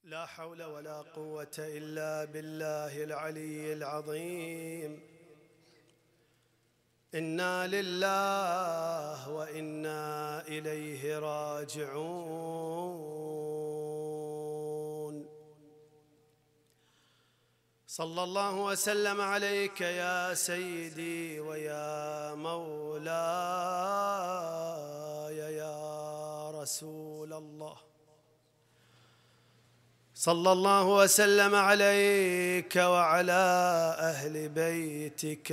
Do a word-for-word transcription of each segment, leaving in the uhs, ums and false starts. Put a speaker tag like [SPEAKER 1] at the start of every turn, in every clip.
[SPEAKER 1] لا حول ولا قوة إلا بالله العلي العظيم. إنا لله وإنا إليه راجعون. صلى الله وسلم عليك يا سيدي ويا مولاي يا رسول الله. صلى الله وسلم عليك وعلى أهل بيتك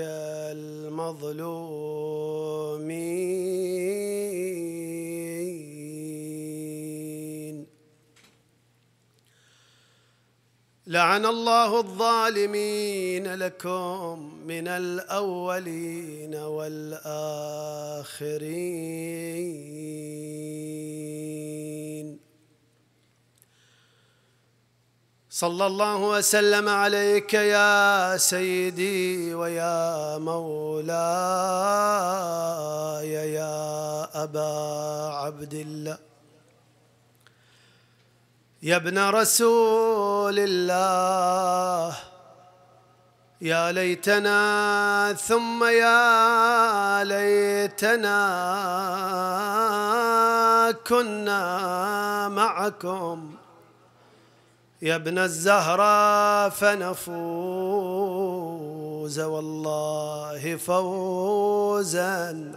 [SPEAKER 1] المظلومين. لعن الله الظالمين لكم من الأولين والآخرين. صلى الله وسلم عليك يا سيدي ويا مولاي يا أبا عبد الله، يا ابن رسول الله. يا ليتنا ثم يا ليتنا كنا معكم يا ابن الزهراء فنفوز والله فوزا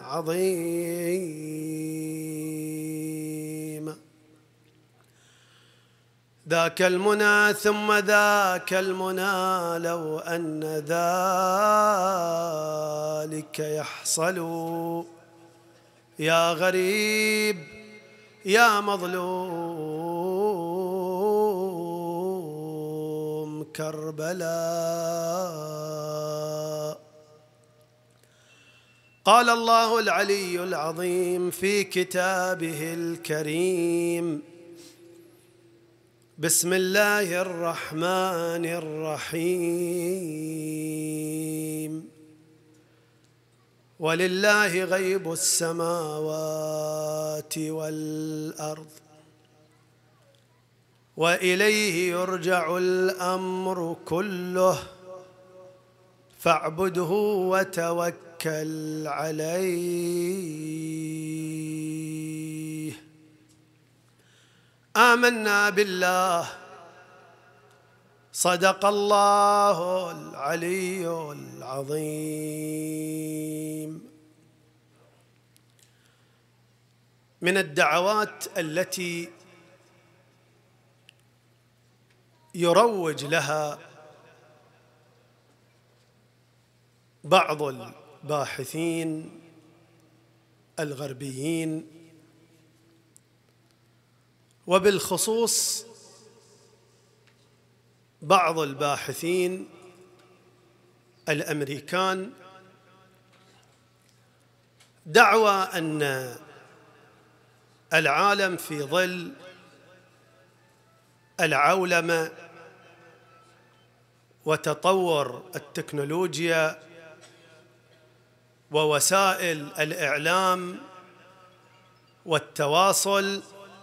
[SPEAKER 1] عظيما. ذاك المنى ثم ذاك المنى لو أن ذلك يحصل يا غريب يا مظلوم كربلاء. قال الله العلي العظيم في كتابه الكريم: بسم الله الرحمن الرحيم. ولله غيب السماوات والأرض وإليه يرجع الأمر كله فاعبده وتوكل عليه. آمنا بالله. صدق الله العلي العظيم. من الدعوات التي يروج لها بعض الباحثين الغربيين وبالخصوص بعض الباحثين الأمريكان، دعوى أن العالم في ظل العولمة وتطور التكنولوجيا ووسائل الإعلام والتواصل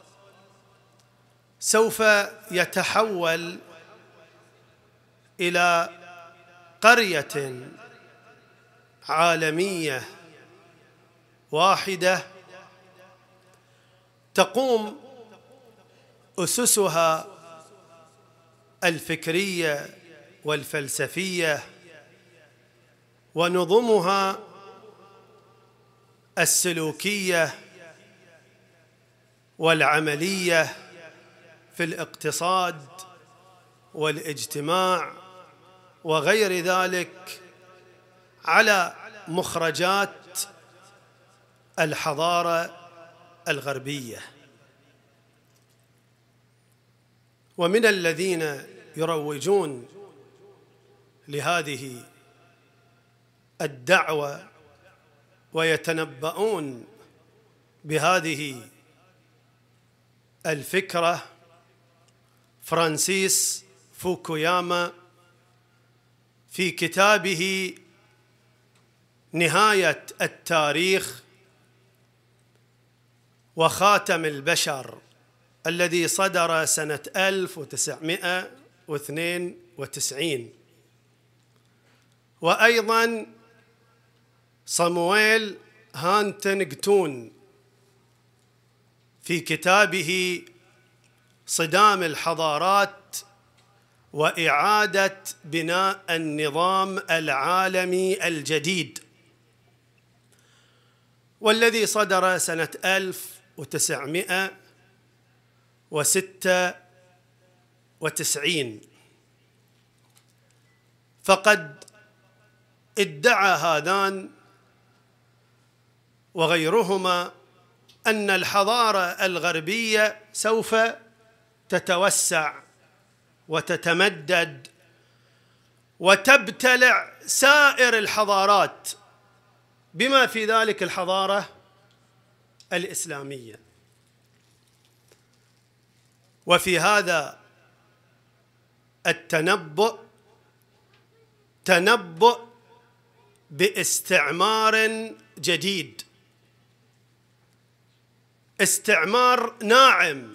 [SPEAKER 1] سوف يتحول إلى قرية عالمية واحدة تقوم أسسها الفكرية والفلسفية ونظمها السلوكية والعملية في الاقتصاد والاجتماع وغير ذلك على مخرجات الحضارة الغربية. ومن الذين يروجون لهذه الدعوة ويتنبؤون بهذه الفكرة فرانسيس فوكوياما في كتابه نهاية التاريخ وخاتم البشر الذي صدر سنة ألف وتسعمائة واثنين وتسعين، وأيضاً صمويل هانتنغتون في كتابه صدام الحضارات وإعادة بناء النظام العالمي الجديد، والذي صدر سنة ألف وتسعمائة وستة وتسعين. فقد ادعى هذان وغيرهما أن الحضارة الغربية سوف تتوسع وتتمدد وتبتلع سائر الحضارات، بما في ذلك الحضارة الإسلامية. وفي هذا التنبؤ تنبؤ باستعمار جديد، استعمار ناعم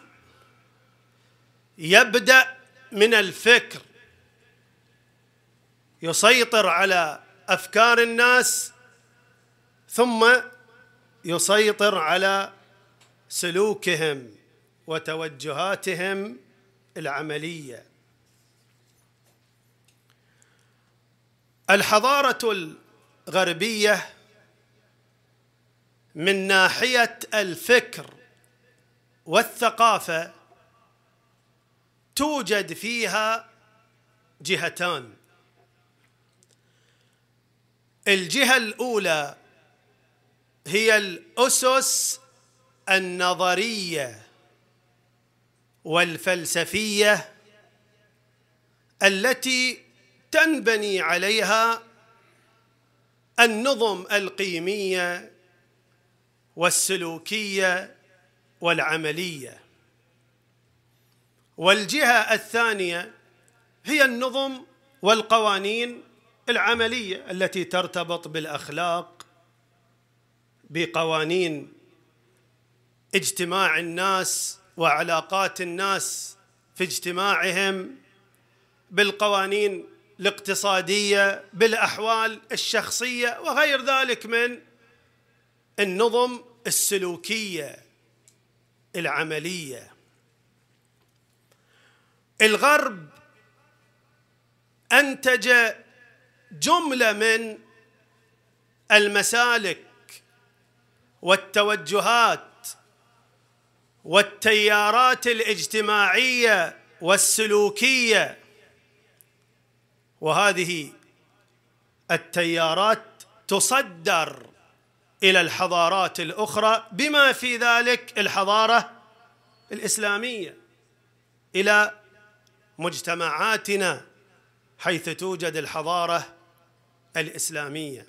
[SPEAKER 1] يبدأ من الفكر، يسيطر على أفكار الناس ثم يسيطر على سلوكهم وتوجهاتهم العملية. الحضارة الغربية من ناحية الفكر والثقافة توجد فيها جهتان. الجهة الأولى هي الأسس النظرية والفلسفية التي تنبني عليها النظم القيمية والسلوكية والعملية. والجهة الثانية هي النظم والقوانين العملية التي ترتبط بالأخلاق، بقوانين اجتماع الناس وعلاقات الناس في اجتماعهم، بالقوانين الاقتصادية، بالأحوال الشخصية وغير ذلك من النظم السلوكية العملية. الغرب أنتج جملة من المسالك والتوجهات والتيارات الاجتماعية والسلوكية، وهذه التيارات تصدر إلى الحضارات الأخرى بما في ذلك الحضارة الإسلامية، إلى مجتمعاتنا حيث توجد الحضارة الإسلامية.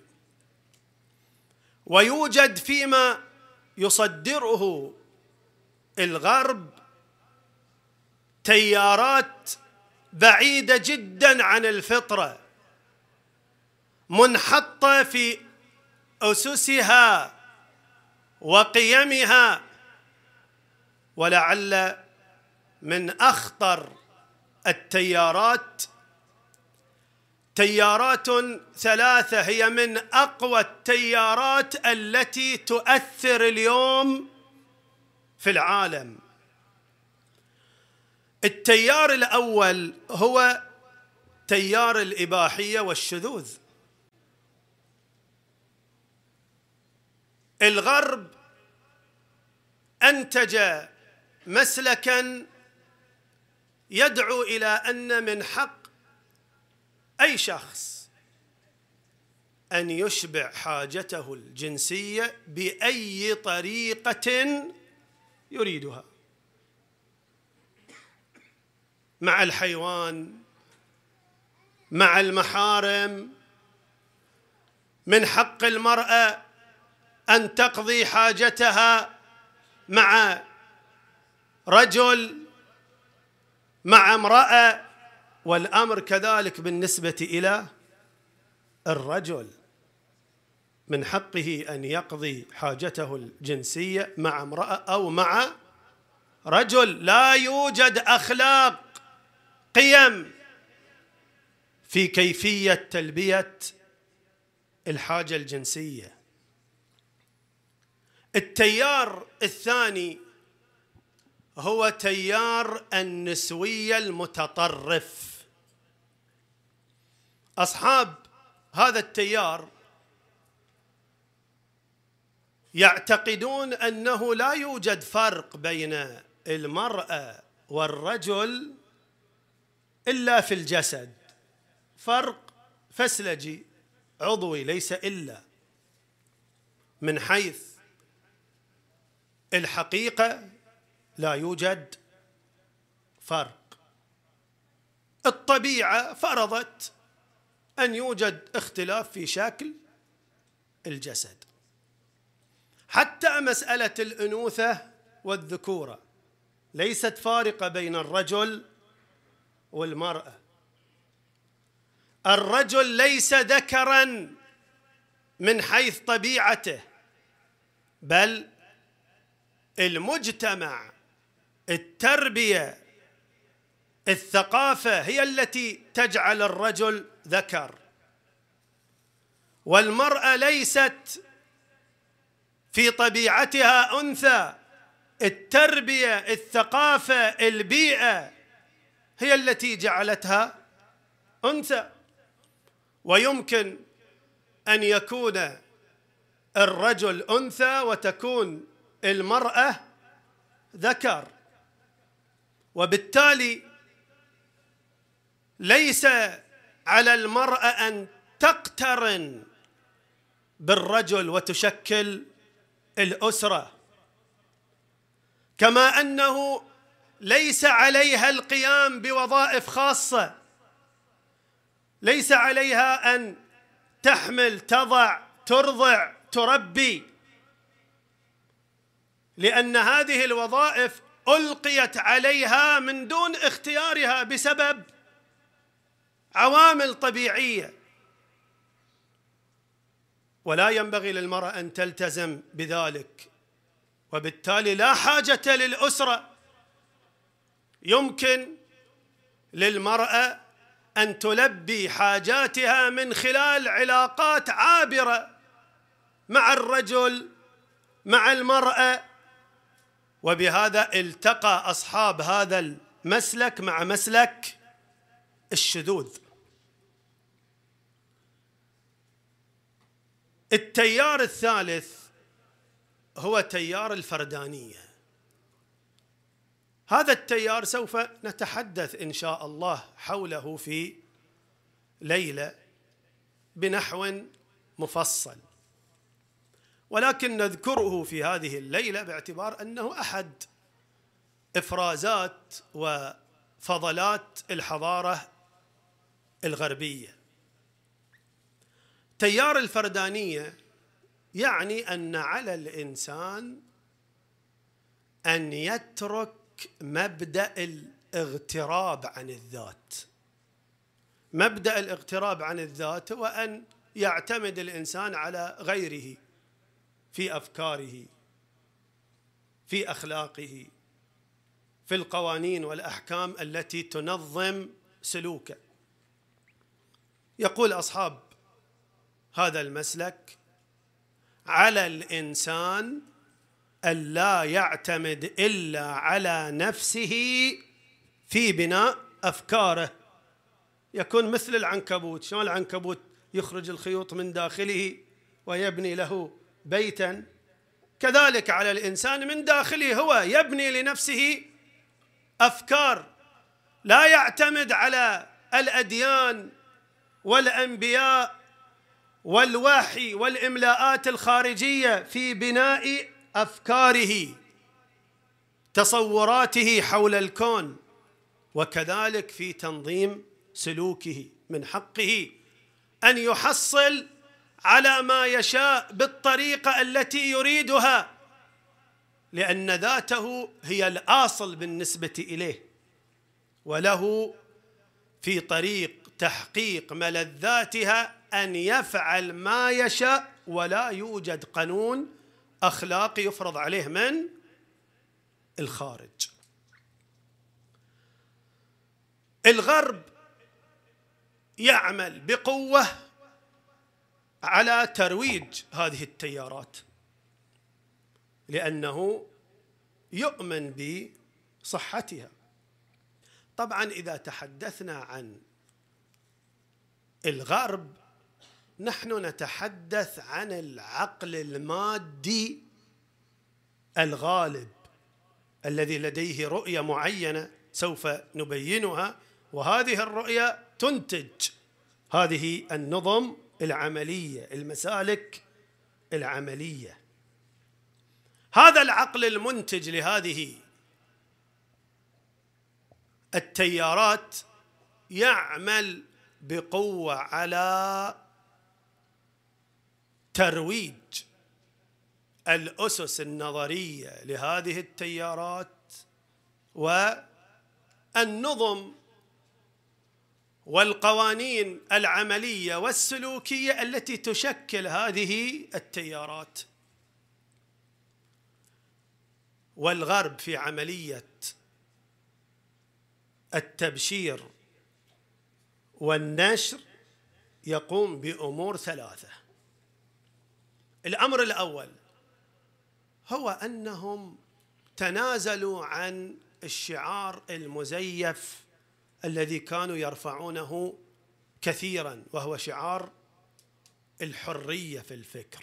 [SPEAKER 1] ويوجد فيما يصدره الغرب تيارات بعيدة جدا عن الفطرة، منحطة في أسسها وقيمها، ولعل من أخطر التيارات تيارات ثلاثة هي من أقوى التيارات التي تؤثر اليوم في العالم. التيار الأول هو تيار الإباحية والشذوذ. الغرب أنتج مسلكاً يدعو إلى أن من حق أي شخص أن يشبع حاجته الجنسية بأي طريقة يريدها، مع الحيوان، مع المحارم. من حق المرأة أن تقضي حاجتها مع رجل، مع امرأة، والأمر كذلك بالنسبة إلى الرجل، من حقه أن يقضي حاجته الجنسية مع امرأة أو مع رجل لا يوجد أخلاق قيم في كيفية تلبية الحاجة الجنسية. التيار الثاني هو تيار النسوية المتطرف. أصحاب هذا التيار يعتقدون أنه لا يوجد فرق بين المرأة والرجل إلا في الجسد، فرق فسلجي عضوي ليس إلا. من حيث الحقيقة لا يوجد فرق. الطبيعة فرضت أن يوجد اختلاف في شكل الجسد. حتى مسألة الأنوثة والذكورة ليست فارقة بين الرجل والمرأة. الرجل ليس ذكراً من حيث طبيعته، بل المجتمع، التربية، الثقافة هي التي تجعل الرجل ذكر، والمرأة ليست في طبيعتها أنثى. التربية، الثقافة، البيئة هي التي جعلتها أنثى. ويمكن أن يكون الرجل أنثى وتكون المرأة ذكر، وبالتالي ليس على المرأة أن تقترن بالرجل وتشكل الأسرة، كما أنه ليس عليها القيام بوظائف خاصة، ليس عليها أن تحمل، تضع، ترضع، تربي، لأن هذه الوظائف ألقيت عليها من دون اختيارها بسبب عوامل طبيعية. ولا ينبغي للمرأة أن تلتزم بذلك، وبالتالي لا حاجة للأسرة. يمكن للمرأة أن تلبي حاجاتها من خلال علاقات عابرة مع الرجل، مع المرأة. وبهذا التقى أصحاب هذا المسلك مع مسلك الشذوذ. التيار الثالث هو تيار الفردانية. هذا التيار سوف نتحدث إن شاء الله حوله في ليلة بنحو مفصل، ولكن نذكره في هذه الليلة باعتبار أنه أحد إفرازات وفضلات الحضارة الغربية. تيار الفردانية يعني أن على الإنسان أن يترك مبدأ الاغتراب عن الذات. مبدأ الاغتراب عن الذات هو أن يعتمد الإنسان على غيره في أفكاره، في أخلاقه، في القوانين والأحكام التي تنظم سلوكه. يقول أصحاب هذا المسلك: على الإنسان ألا يعتمد إلا على نفسه في بناء أفكاره. يكون مثل العنكبوت. شلون العنكبوت يخرج الخيوط من داخله ويبني له بيتا، كذلك على الإنسان من داخله هو يبني لنفسه أفكار، لا يعتمد على الأديان والأنبياء والوحي والإملاءات الخارجية في بناء أفكاره، تصوراته حول الكون، وكذلك في تنظيم سلوكه. من حقه أن يحصل على ما يشاء بالطريقة التي يريدها، لأن ذاته هي الأصل بالنسبة إليه، وله في طريق تحقيق ملذاتها أن يفعل ما يشاء، ولا يوجد قانون أخلاقي يفرض عليه من الخارج. الغرب يعمل بقوة على ترويج هذه التيارات لأنه يؤمن بصحتها. طبعا إذا تحدثنا عن الغرب نحن نتحدث عن العقل المادي الغالب الذي لديه رؤية معينة سوف نبينها، وهذه الرؤية تنتج هذه النظم العملية، المسالك العملية. هذا العقل المنتج لهذه التيارات يعمل بقوة على ترويج الأسس النظرية لهذه التيارات والنظم والقوانين العملية والسلوكية التي تشكل هذه التيارات. والغرب في عملية التبشير والنشر يقوم بأمور ثلاثة. الأمر الأول هو أنهم تنازلوا عن الشعار المزيف الذي كانوا يرفعونه كثيرا، وهو شعار الحرية في الفكر.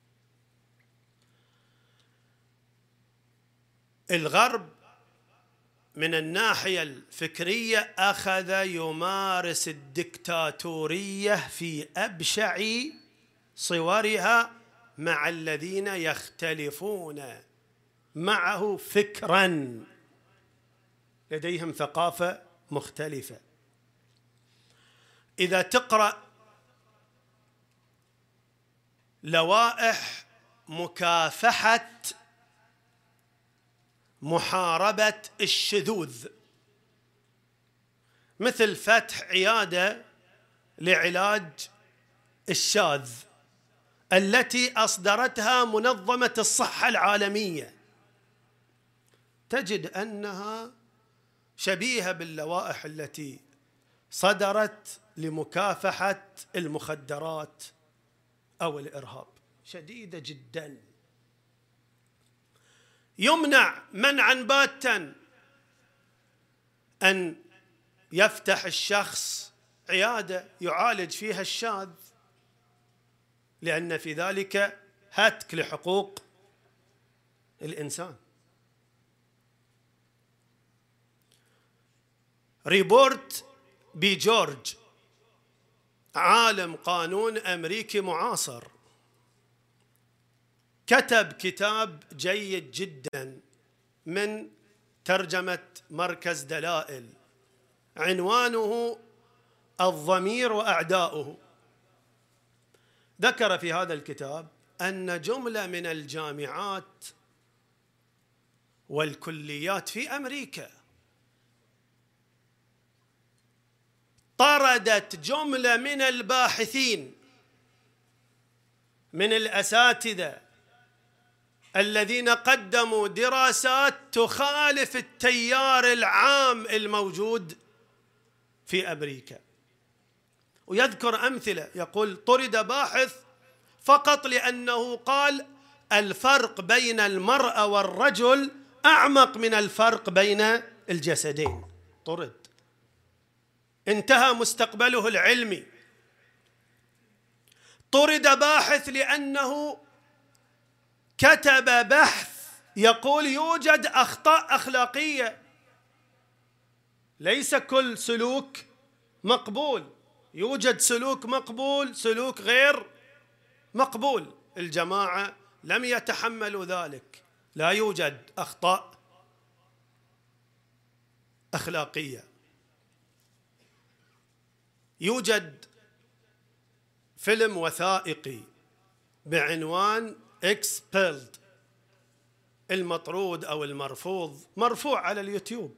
[SPEAKER 1] الغرب من الناحية الفكرية أخذ يمارس الدكتاتورية في أبشع صورها مع الذين يختلفون معه فكراً، لديهم ثقافة مختلفة. إذا تقرأ لوائح مكافحة محاربة الشذوذ مثل فتح عيادة لعلاج الشاذ التي أصدرتها منظمة الصحة العالمية، تجد أنها شبيهة باللوائح التي صدرت لمكافحة المخدرات أو الإرهاب، شديدة جدا. يمنع منعا باتا أن يفتح الشخص عيادة يعالج فيها الشاذ، لأن في ذلك هتك لحقوق الإنسان. ريبورت بي جورج، عالم قانون أمريكي معاصر، كتب كتاب جيد جدا من ترجمة مركز دلائل، عنوانه الضمير وأعداؤه. ذكر في هذا الكتاب أن جملة من الجامعات والكليات في أمريكا طردت جملة من الباحثين من الأساتذة الذين قدموا دراسات تخالف التيار العام الموجود في أمريكا. ويذكر أمثلة، يقول طرد باحث فقط لأنه قال الفرق بين المرأة والرجل أعمق من الفرق بين الجسدين، طرد، انتهى مستقبله العلمي. طرد باحث لأنه كتب بحث يقول يوجد أخطاء أخلاقية، ليس كل سلوك مقبول، يوجد سلوك مقبول، سلوك غير مقبول. الجماعة لم يتحملوا ذلك، لا يوجد أخطاء أخلاقية. يوجد فيلم وثائقي بعنوان Expelled، المطرود أو المرفوض، مرفوع على اليوتيوب.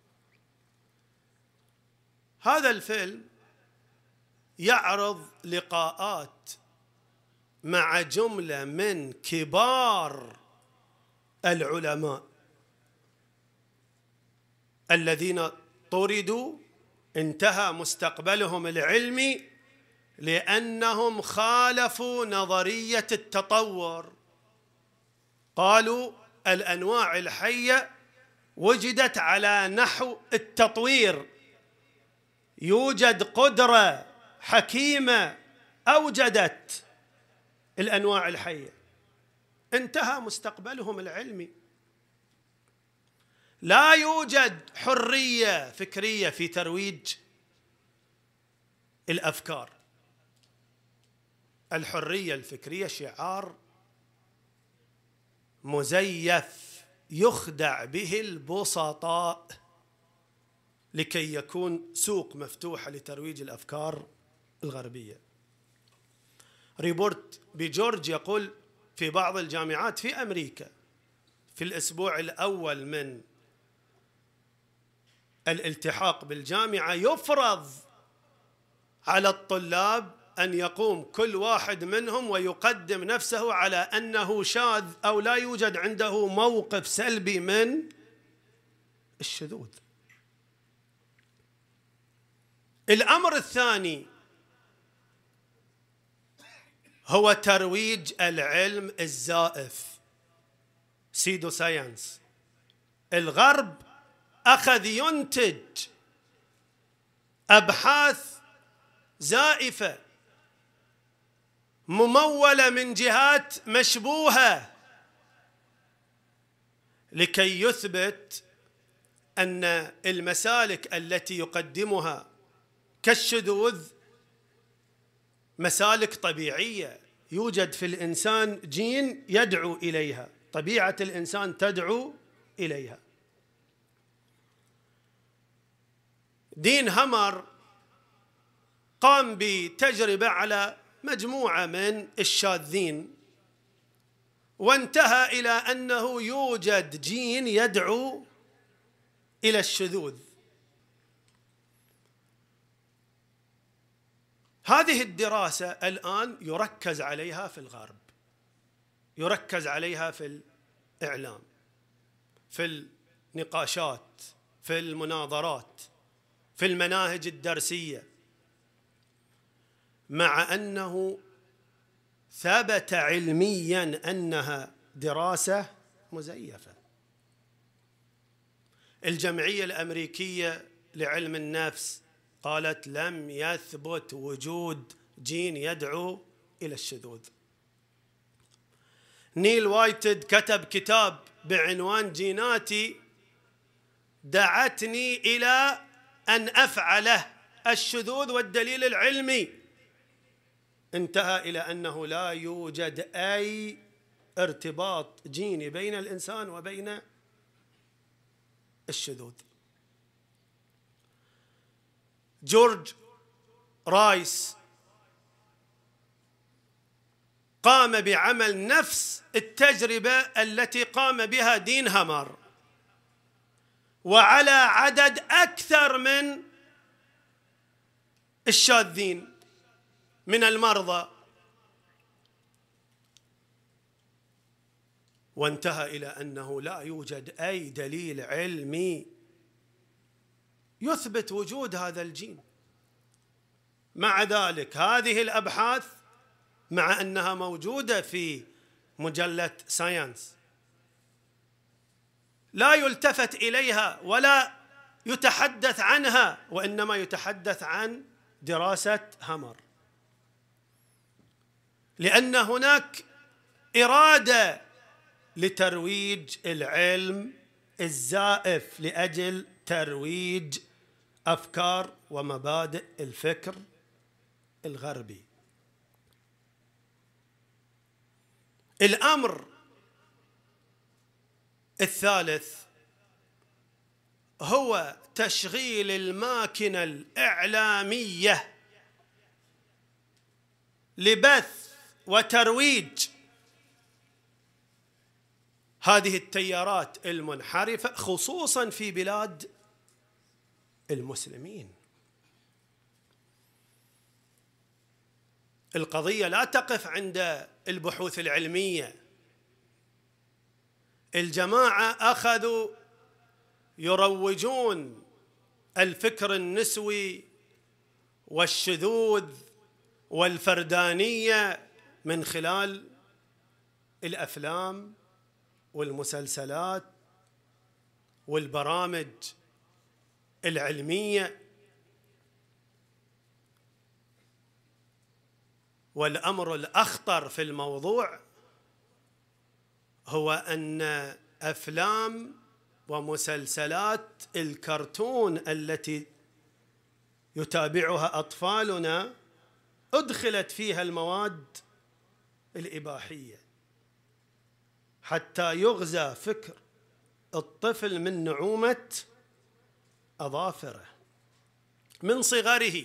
[SPEAKER 1] هذا الفيلم يعرض لقاءات مع جملة من كبار العلماء الذين طردوا انتهى مستقبلهم العلمي لأنهم خالفوا نظرية التطور. قالوا الأنواع الحية وجدت على نحو التطوير، يوجد قدرة حكيمة أوجدت الأنواع الحية. انتهى مستقبلهم العلمي. لا يوجد حرية فكرية في ترويج الأفكار. الحرية الفكرية شعار مزيف يخدع به البسطاء لكي يكون سوق مفتوحة لترويج الأفكار الغربية. ريبورت بجورج يقول في بعض الجامعات في أمريكا في الأسبوع الأول من الالتحاق بالجامعة يفرض على الطلاب أن يقوم كل واحد منهم ويقدم نفسه على أنه شاذ أو لا يوجد عنده موقف سلبي من الشذوذ. الأمر الثاني هو ترويج العلم الزائف، سيدو ساينس. الغرب أخذ ينتج أبحاث زائفة ممولة من جهات مشبوهة لكي يثبت أن المسالك التي يقدمها كالشذوذ مسالك طبيعية، يوجد في الإنسان جين يدعو إليها، طبيعة الإنسان تدعو إليها. دين هامر قام بتجربة على مجموعة من الشاذين وانتهى إلى أنه يوجد جين يدعو إلى الشذوذ. هذه الدراسة الآن يركز عليها في الغرب، يركز عليها في الإعلام، في النقاشات، في المناظرات، في المناهج الدرسية، مع أنه ثبت علمياً أنها دراسة مزيفة. الجمعية الأمريكية لعلم النفس قالت لم يثبت وجود جين يدعو إلى الشذوذ. نيل وايتد كتب كتاب بعنوان جيناتي دعتني إلى أن أفعله، الشذوذ والدليل العلمي. انتهى إلى أنه لا يوجد أي ارتباط جيني بين الإنسان وبين الشذوذ. جورج رايس قام بعمل نفس التجربة التي قام بها دين هامر وعلى عدد أكثر من الشاذين من المرضى، وانتهى إلى أنه لا يوجد أي دليل علمي يثبت وجود هذا الجين. مع ذلك هذه الأبحاث مع أنها موجودة في مجلة ساينس لا يلتفت إليها ولا يتحدث عنها، وإنما يتحدث عن دراسة هامر، لأن هناك إرادة لترويج العلم الزائف لأجل ترويج أفكار ومبادئ الفكر الغربي. الأمر الثالث هو تشغيل الماكينة الإعلامية لبث وترويج هذه التيارات المنحرفة خصوصاً في بلاد المسلمين. القضية لا تقف عند البحوث العلمية. الجماعة أخذوا يروجون الفكر النسوي والشذوذ والفردانية من خلال الأفلام والمسلسلات والبرامج العلمية. والأمر الأخطر في الموضوع هو أن أفلام ومسلسلات الكرتون التي يتابعها أطفالنا أدخلت فيها المواد الإباحية حتى يغزى فكر الطفل من نعومة أظافره من صغره.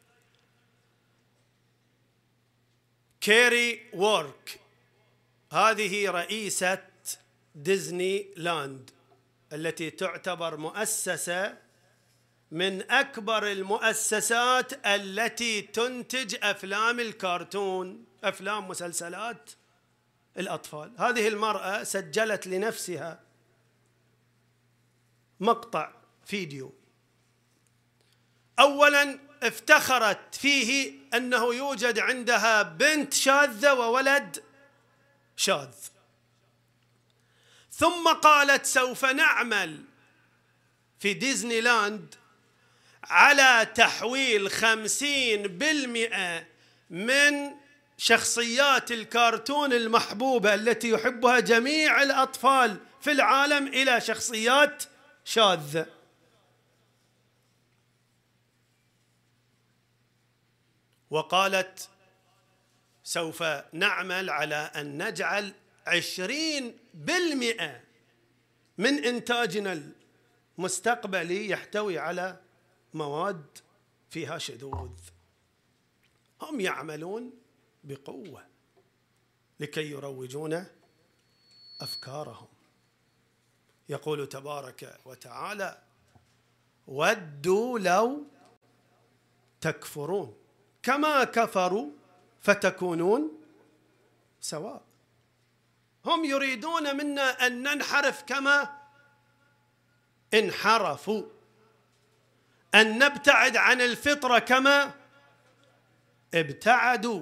[SPEAKER 1] كيري وورك هذه رئيسة ديزني لاند التي تعتبر مؤسسة من أكبر المؤسسات التي تنتج أفلام الكرتون، أفلام مسلسلات الأطفال. هذه المرأة سجلت لنفسها مقطع فيديو، أولاً افتخرت فيه أنه يوجد عندها بنت شاذة وولد شاذ، ثم قالت سوف نعمل في ديزني لاند على تحويل خمسين بالمئة من شخصيات الكرتون المحبوبة التي يحبها جميع الأطفال في العالم إلى شخصيات شاذة. وقالت سوف نعمل على أن نجعل عشرين بالمئة من إنتاجنا المستقبلي يحتوي على مواد فيها شذوذ. هم يعملون بقوة لكي يروجون أفكارهم. يقول تبارك وتعالى: ودوا لو تكفرون كما كفروا فتكونون سواء. هم يريدون منا أن ننحرف كما انحرفوا، أن نبتعد عن الفطرة كما ابتعدوا.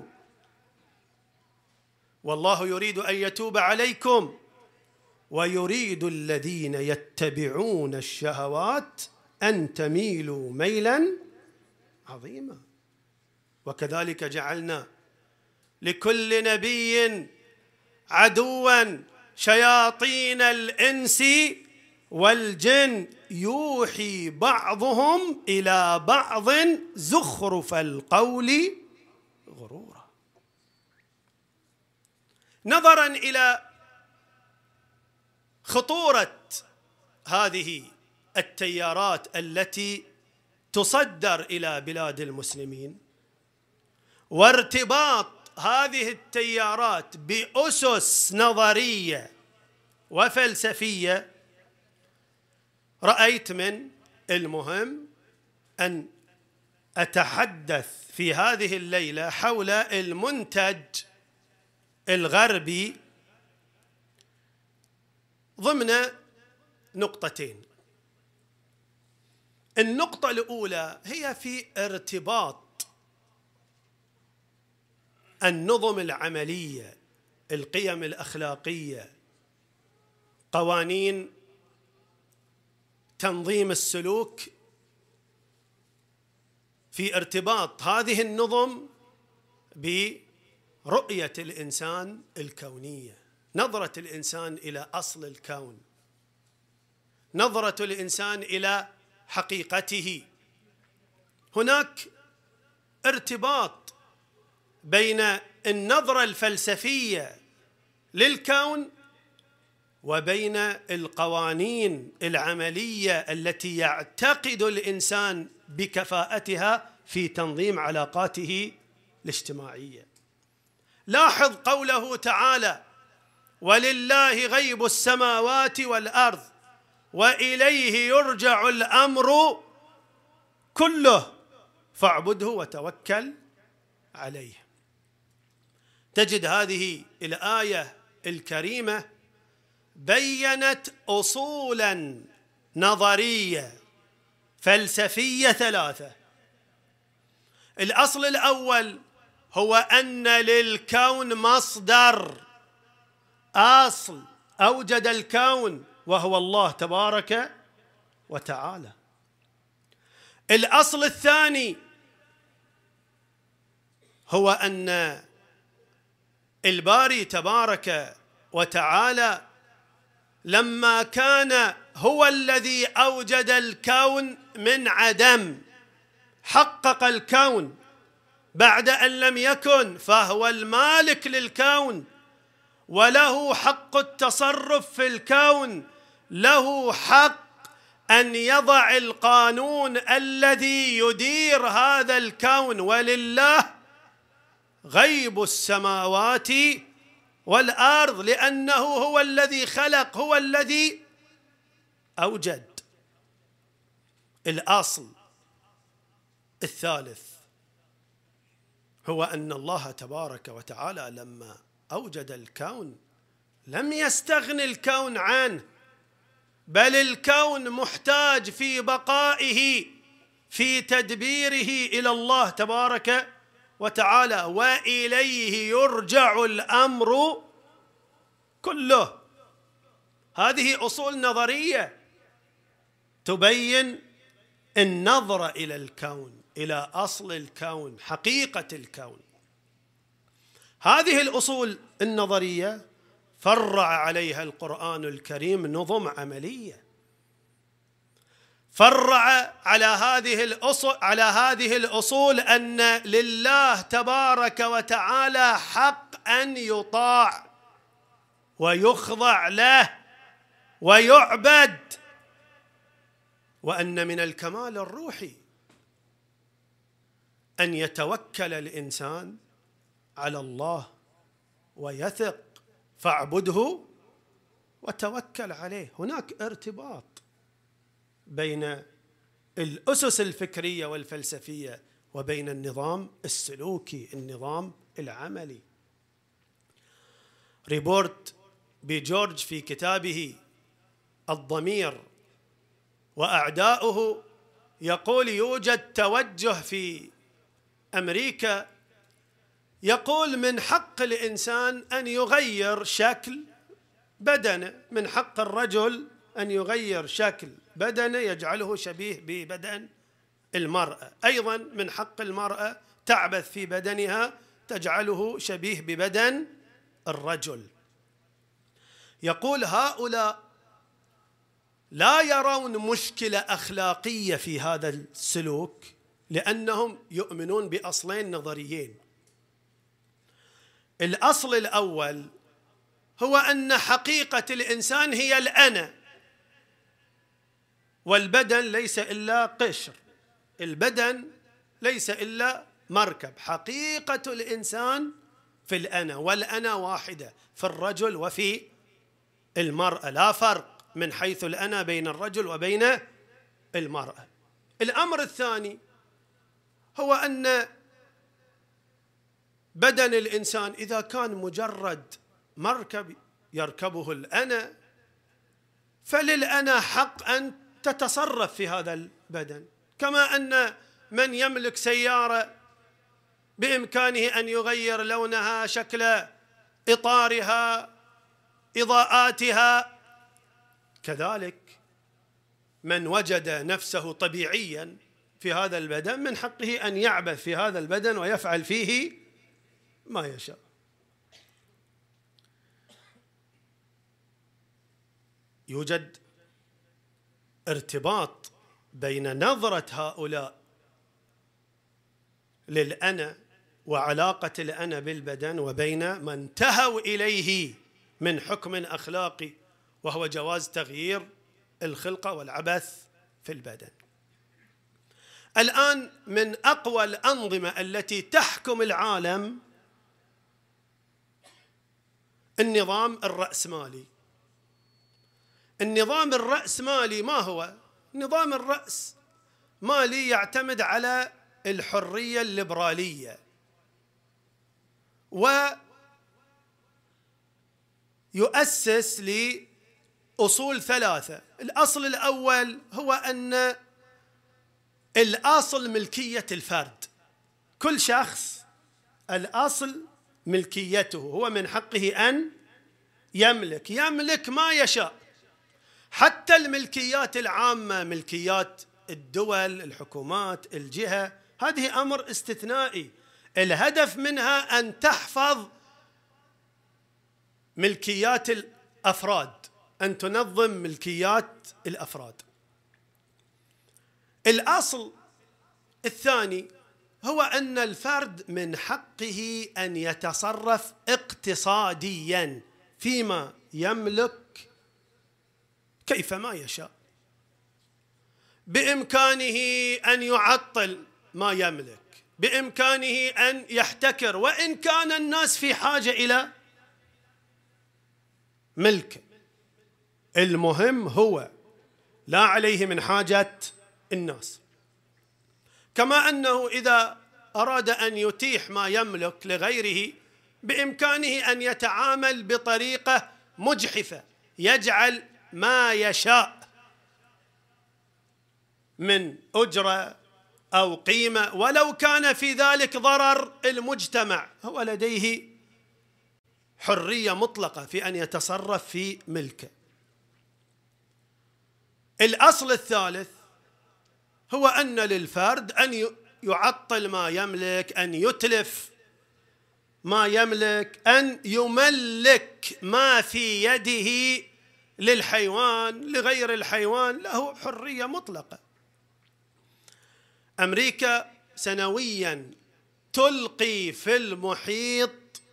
[SPEAKER 1] والله يريد أن يتوب عليكم ويريد الذين يتبعون الشهوات أن تميلوا ميلا عظيما. وكذلك جعلنا لكل نبي عدوا شياطين الإنس والجن يوحي بعضهم إلى بعض زخرف القول غرورا. نظرا إلى خطورة هذه التيارات التي تصدر إلى بلاد المسلمين وارتباط هذه التيارات بأسس نظرية وفلسفية، رأيت من المهم أن أتحدث في هذه الليلة حول المنتج الغربي ضمن نقطتين. النقطة الأولى هي في ارتباط النظم العملية، القيم الأخلاقية، قوانين تنظيم السلوك، في ارتباط هذه النظم برؤية الإنسان الكونية، نظرة الإنسان إلى أصل الكون، نظرة الإنسان إلى حقيقته. هناك ارتباط بين النظرة الفلسفية للكون وبين القوانين العملية التي يعتقد الإنسان بكفاءتها في تنظيم علاقاته الاجتماعية. لاحظ قوله تعالى: ولله غيب السماوات والأرض وإليه يرجع الأمر كله فاعبده وتوكل عليه. تجد هذه الآية الكريمة بيّنت أصولاً نظرية فلسفية ثلاثة. الأصل الأول هو أن للكون مصدر، أصل أوجد الكون وهو الله تبارك وتعالى. الأصل الثاني هو أن الباري تبارك وتعالى لما كان هو الذي أوجد الكون من عدم، حقق الكون بعد أن لم يكن، فهو المالك للكون وله حق التصرف في الكون، له حق أن يضع القانون الذي يدير هذا الكون، ولله غيب السماوات والأرض، لأنه هو الذي خلق، هو الذي أوجد. الأصل الثالث هو أن الله تبارك وتعالى لما أوجد الكون لم يستغن الكون عنه، بل الكون محتاج في بقائه في تدبيره إلى الله تبارك وتعالى، وإليه يرجع الأمر كله. هذه أصول نظرية تبين النظرة إلى الكون، إلى أصل الكون، حقيقة الكون. هذه الأصول النظرية فرع عليها القرآن الكريم نظم عملية، فرع على هذه الأصول على هذه الأصول أن لله تبارك وتعالى حق أن يطاع ويخضع له ويعبد، وأن من الكمال الروحي أن يتوكل الإنسان على الله ويثق، فاعبده وتوكل عليه. هناك ارتباط بين الأسس الفكرية والفلسفية وبين النظام السلوكي، النظام العملي. ريبورت بجورج في كتابه الضمير وأعداؤه يقول يوجد توجه في أمريكا يقول من حق الإنسان أن يغير شكل بدنه، من حق الرجل أن يغير شكل بدنه يجعله شبيه ببدن المرأة، أيضا من حق المرأة تعبث في بدنها تجعله شبيه ببدن الرجل. يقول هؤلاء لا يرون مشكلة أخلاقية في هذا السلوك لأنهم يؤمنون بأصلين نظريين. الأصل الأول هو أن حقيقة الإنسان هي الأنا، والبدن ليس إلا قشر، البدن ليس إلا مركب. حقيقة الإنسان في الأنا، والأنا واحدة في الرجل وفي المرأة، لا فرق من حيث الأنا بين الرجل وبين المرأة. الأمر الثاني هو أن بدن الإنسان إذا كان مجرد مركب يركبه الأنا، فللأنا حق أن تتصرف في هذا البدن، كما أن من يملك سيارة بإمكانه أن يغير لونها، شكل إطارها، إضاءاتها. كذلك من وجد نفسه طبيعيا في هذا البدن من حقه أن يعبث في هذا البدن ويفعل فيه ما يشاء. يوجد ارتباط بين نظرة هؤلاء للأنا وعلاقة الأنا بالبدن وبين ما انتهوا إليه من حكم أخلاقي، وهو جواز تغيير الخلقة والعبث في البدن. الآن من أقوى الأنظمة التي تحكم العالم النظام الرأسمالي. النظام الرأسمالي ما هو؟ نظام الرأسمالي يعتمد على الحرية الليبرالية، ويؤسس أصول ثلاثة. الأصل الأول هو أن الأصل ملكية الفرد، كل شخص الأصل ملكيته، هو من حقه أن يملك يملك ما يشاء، حتى الملكيات العامة، ملكيات الدول، الحكومات، الجهة، هذه أمر استثنائي، الهدف منها أن تحفظ ملكيات الأفراد، أن تنظم ملكيات الأفراد. الأصل الثاني هو أن الفرد من حقه أن يتصرف اقتصادياً فيما يملك كيفما يشاء، بإمكانه أن يعطل ما يملك، بإمكانه أن يحتكر وإن كان الناس في حاجة إلى ملكه، المهم هو لا عليه من حاجة الناس. كما أنه إذا أراد أن يتيح ما يملك لغيره بإمكانه أن يتعامل بطريقة مجحفة، يجعل ما يشاء من أجرة أو قيمة ولو كان في ذلك ضرر المجتمع، هو لديه حرية مطلقة في أن يتصرف في ملكه. الأصل الثالث هو أن للفرد أن يعطل ما يملك، أن يتلف ما يملك، أن يملك ما في يده للحيوان لغير الحيوان، له حرية مطلقة. أمريكا سنوياً تلقي في المحيط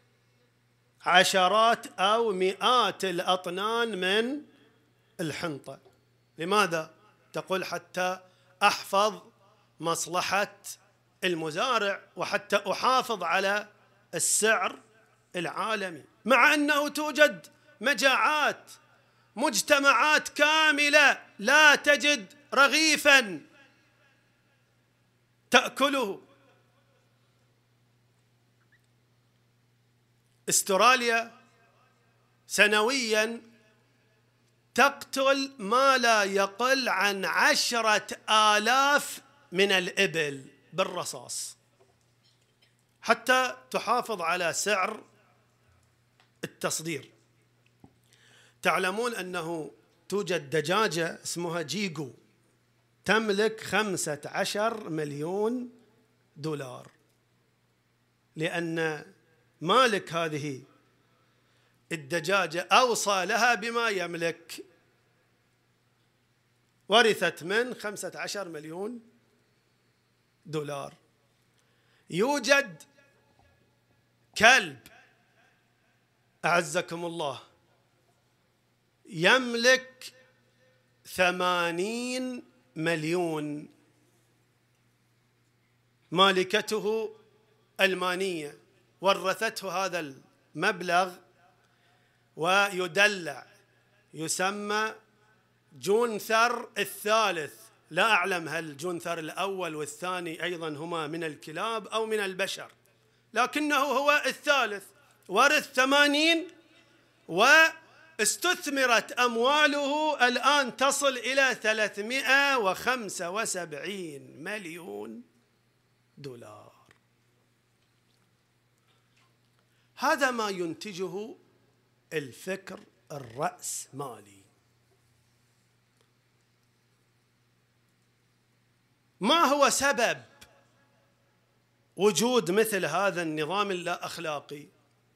[SPEAKER 1] عشرات أو مئات الأطنان من الحنطة. لماذا؟ تقول حتى أحفظ مصلحة المزارع وحتى أحافظ على السعر العالمي، مع أنه توجد مجاعات، مجتمعات كاملة لا تجد رغيفاً تأكله. استراليا سنوياً تقتل ما لا يقل عن عشرة آلاف من الإبل بالرصاص حتى تحافظ على سعر التصدير. تعلمون أنه توجد دجاجة اسمها جيجو تملك خمسة عشر مليون دولار، لأن مالك هذه الدجاجة أوصى لها بما يملك، ورثت من خمسة عشر مليون دولار. يوجد كلب أعزكم الله يملك ثمانين مليون، مالكته ألمانية ورثته هذا المبلغ ويدلع، يسمى جونثر الثالث، لا أعلم هل جونثر الأول والثاني أيضا هما من الكلاب أو من البشر، لكنه هو الثالث، ورث ثمانين واستثمرت أمواله الآن تصل إلى ثلاثمائة وخمسة وسبعين مليون دولار. هذا ما ينتجه الفكر الرأسمالي. ما هو سبب وجود مثل هذا النظام اللا أخلاقي؟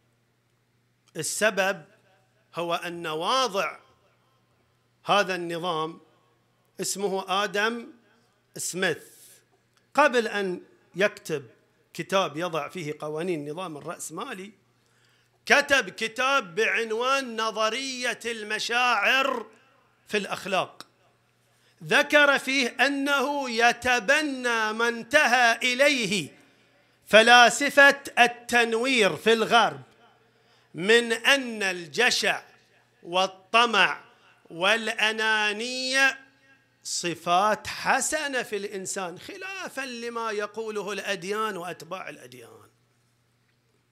[SPEAKER 1] السبب هو أن واضع هذا النظام اسمه آدم سميث، قبل أن يكتب كتاب يضع فيه قوانين نظام الرأسمالي كتب كتاب بعنوان نظرية المشاعر في الأخلاق، ذكر فيه أنه يتبنى ما انتهى إليه فلاسفة التنوير في الغرب من أن الجشع والطمع والأنانية صفات حسنة في الإنسان، خلافاً لما يقوله الأديان وأتباع الأديان،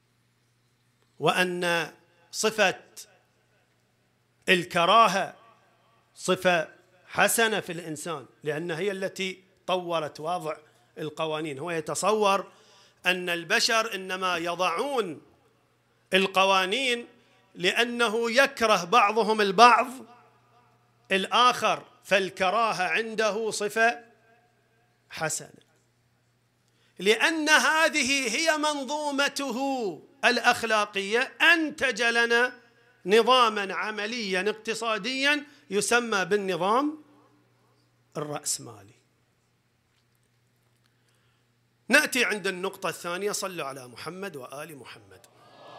[SPEAKER 1] وأن صفة الكراهة صفة حسنة في الإنسان، لأنها هي التي طورت وضع القوانين. هو يتصور أن البشر إنما يضعون القوانين لأنه يكره بعضهم البعض الآخر، فالكراهة عنده صفة حسنة، لأن هذه هي منظومته الأخلاقية. أنتج لنا نظاماً عملياً اقتصادياً يسمى بالنظام الرأسمالي. نأتي عند النقطة الثانية. صلوا على محمد وآل محمد.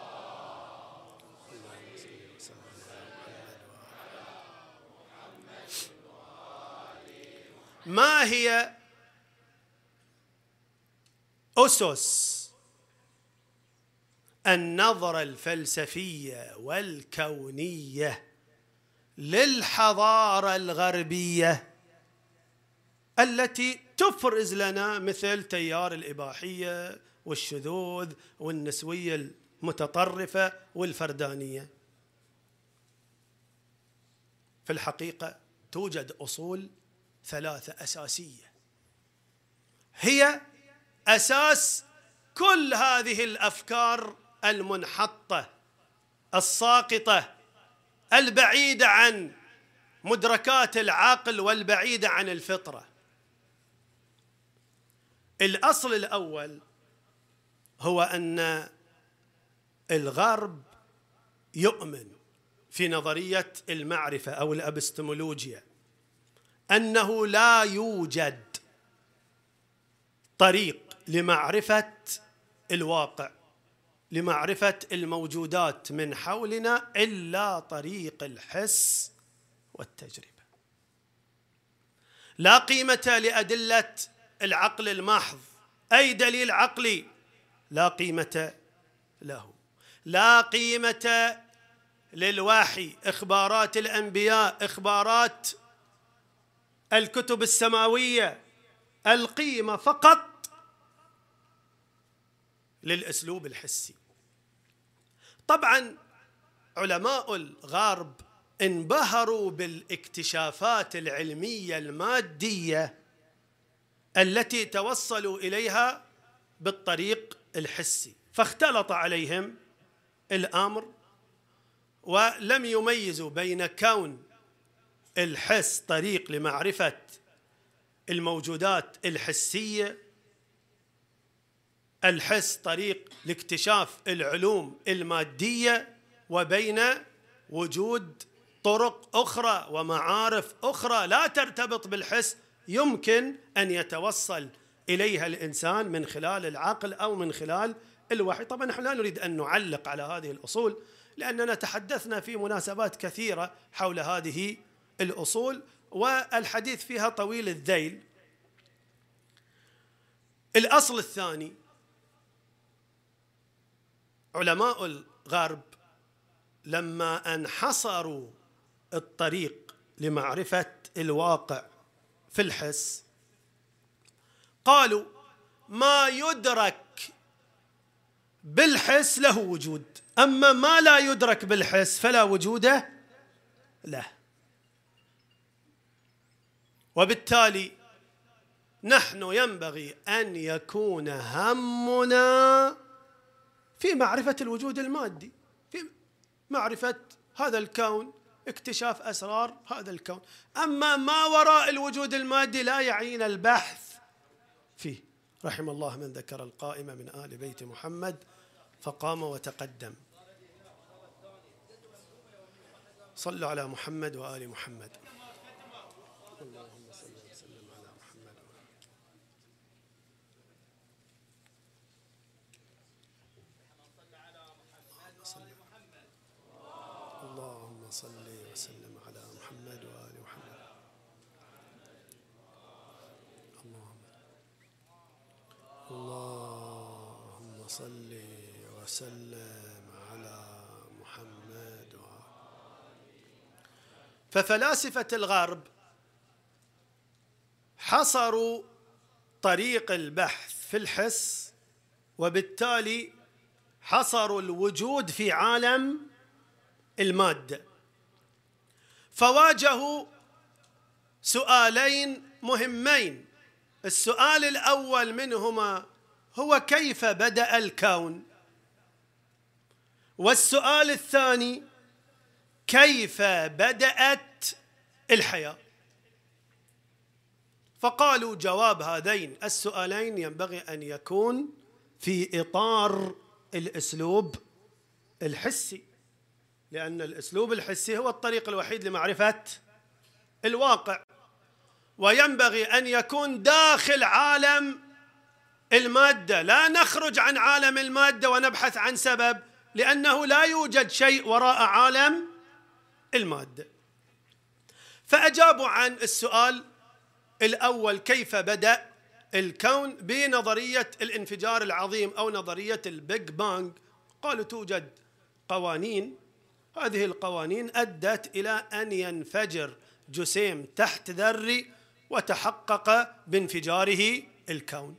[SPEAKER 1] ما هي أسس النظرة الفلسفية والكونية للحضارة الغربية التي تفرز لنا مثل تيار الإباحية والشذوذ والنسوية المتطرفة والفردانية؟ في الحقيقة توجد أصول ثلاثة أساسية هي أساس كل هذه الأفكار المنحطة الساقطة البعيدة عن مدركات العقل والبعيدة عن الفطرة. الأصل الأول هو أن الغرب يؤمن في نظرية المعرفة أو الأبستمولوجيا أنه لا يوجد طريق لمعرفة الواقع، لمعرفة الموجودات من حولنا، إلا طريق الحس والتجربة. لا قيمة لأدلة العقل المحض، أي دليل عقلي لا قيمة له. لا قيمة للوحي، إخبارات الأنبياء، إخبارات الكتب السماوية. القيمة فقط للأسلوب الحسي. طبعا علماء الغرب انبهروا بالاكتشافات العلمية المادية التي توصلوا إليها بالطريق الحسي، فاختلط عليهم الأمر ولم يميزوا بين كون الحس طريق لمعرفة الموجودات الحسية، الحس طريق لاكتشاف العلوم المادية، وبين وجود طرق أخرى ومعارف أخرى لا ترتبط بالحس يمكن أن يتوصل إليها الإنسان من خلال العقل أو من خلال الوحي. طبعا نحن لا نريد أن نعلق على هذه الأصول لأننا تحدثنا في مناسبات كثيرة حول هذه الأصول والحديث فيها طويل الذيل. الأصل الثاني، علماء الغرب لما انحصروا الطريق لمعرفة الواقع في الحس قالوا ما يدرك بالحس له وجود، أما ما لا يدرك بالحس فلا وجود له. وبالتالي نحن ينبغي أن يكون همنا في معرفة الوجود المادي، في معرفة هذا الكون، اكتشاف أسرار هذا الكون. أما ما وراء الوجود المادي لا يعنينا البحث فيه. رحم الله من ذكر القائمة من آل بيت محمد فقام وتقدم. صلوا على محمد وآل محمد. اللهم صل وسلم على محمد. اللهم صل وسلم على محمد وآل محمد. اللهم اللهم صل وسلم على محمد وآل. ففلاسفة الغرب حصروا طريق البحث في الحس، وبالتالي حصروا الوجود في عالم المادة، فواجهوا سؤالين مهمين. السؤال الأول منهما هو كيف بدأ الكون؟ والسؤال الثاني كيف بدأت الحياة؟ فقالوا جواب هذين السؤالين ينبغي أن يكون في إطار الأسلوب الحسي، لأن الأسلوب الحسي هو الطريق الوحيد لمعرفة الواقع، وينبغي أن يكون داخل عالم المادة، لا نخرج عن عالم المادة ونبحث عن سبب، لأنه لا يوجد شيء وراء عالم المادة. فأجابوا عن السؤال الأول كيف بدأ الكون بنظرية الانفجار العظيم أو نظرية البيج بانج. قالوا توجد قوانين، هذه القوانين أدت إلى أن ينفجر جسيم تحت ذري وتحقق بانفجاره الكون.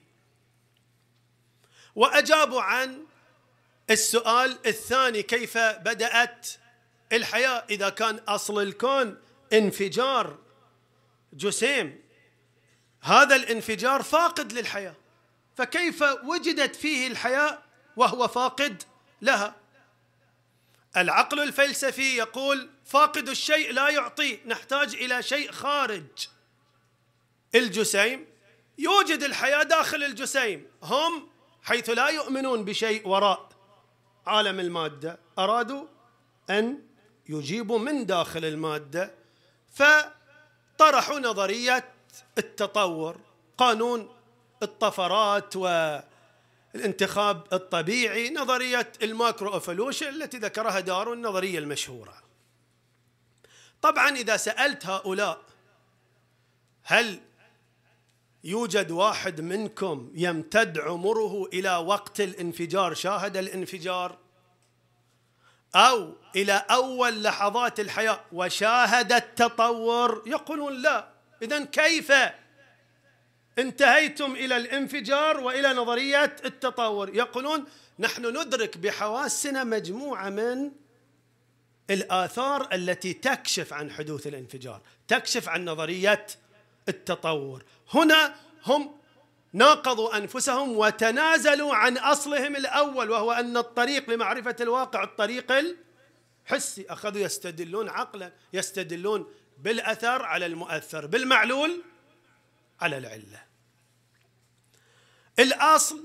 [SPEAKER 1] وأجابوا عن السؤال الثاني كيف بدأت الحياة. إذا كان أصل الكون انفجار جسيم، هذا الانفجار فاقد للحياة، فكيف وجدت فيه الحياة وهو فاقد لها؟ العقل الفلسفي يقول فاقد الشيء لا يعطيه، نحتاج إلى شيء خارج الجسيم يوجد الحياة داخل الجسيم. هم حيث لا يؤمنون بشيء وراء عالم المادة أرادوا أن يجيبوا من داخل المادة، فطرحوا نظرية التطور، قانون الطفرات والانتخاب الطبيعي، نظرية الماكرو ايفولوشن التي ذكرها دارون، النظرية المشهورة. طبعا إذا سألت هؤلاء هل يوجد واحد منكم يمتد عمره إلى وقت الانفجار، شاهد الانفجار، أو إلى أول لحظات الحياة وشاهد التطور؟ يقولون لا. إذن كيف انتهيتم إلى الانفجار وإلى نظرية التطور؟ يقولون نحن ندرك بحواسنا مجموعة من الآثار التي تكشف عن حدوث الانفجار، تكشف عن نظرية التطور. هنا هم ناقضوا أنفسهم وتنازلوا عن أصلهم الأول، وهو أن الطريق لمعرفة الواقع الطريق الحسي. أخذوا يستدلون عقلا، يستدلون بالأثر على المؤثر، بالمعلول على العلة. الأصل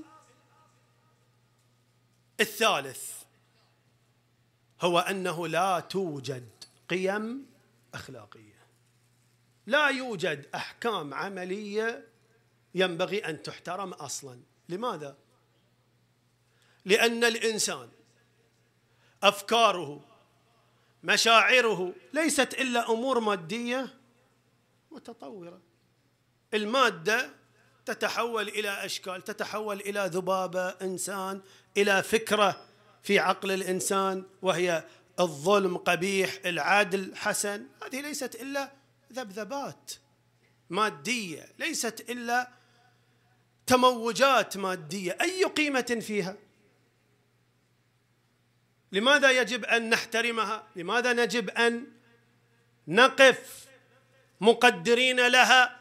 [SPEAKER 1] الثالث هو أنه لا توجد قيم أخلاقية، لا يوجد أحكام عملية ينبغي أن تحترم أصلا. لماذا؟ لأن الإنسان أفكاره مشاعره ليست إلا أمور مادية متطورة. المادة تتحول إلى أشكال، تتحول إلى ذبابة، إنسان، إلى فكرة في عقل الإنسان وهي الظلم قبيح، العدل حسن. هذه ليست إلا ذبذبات مادية، ليست إلا تموجات مادية، أي قيمة فيها؟ لماذا يجب أن نحترمها؟ لماذا نجب أن نقف مقدرين لها؟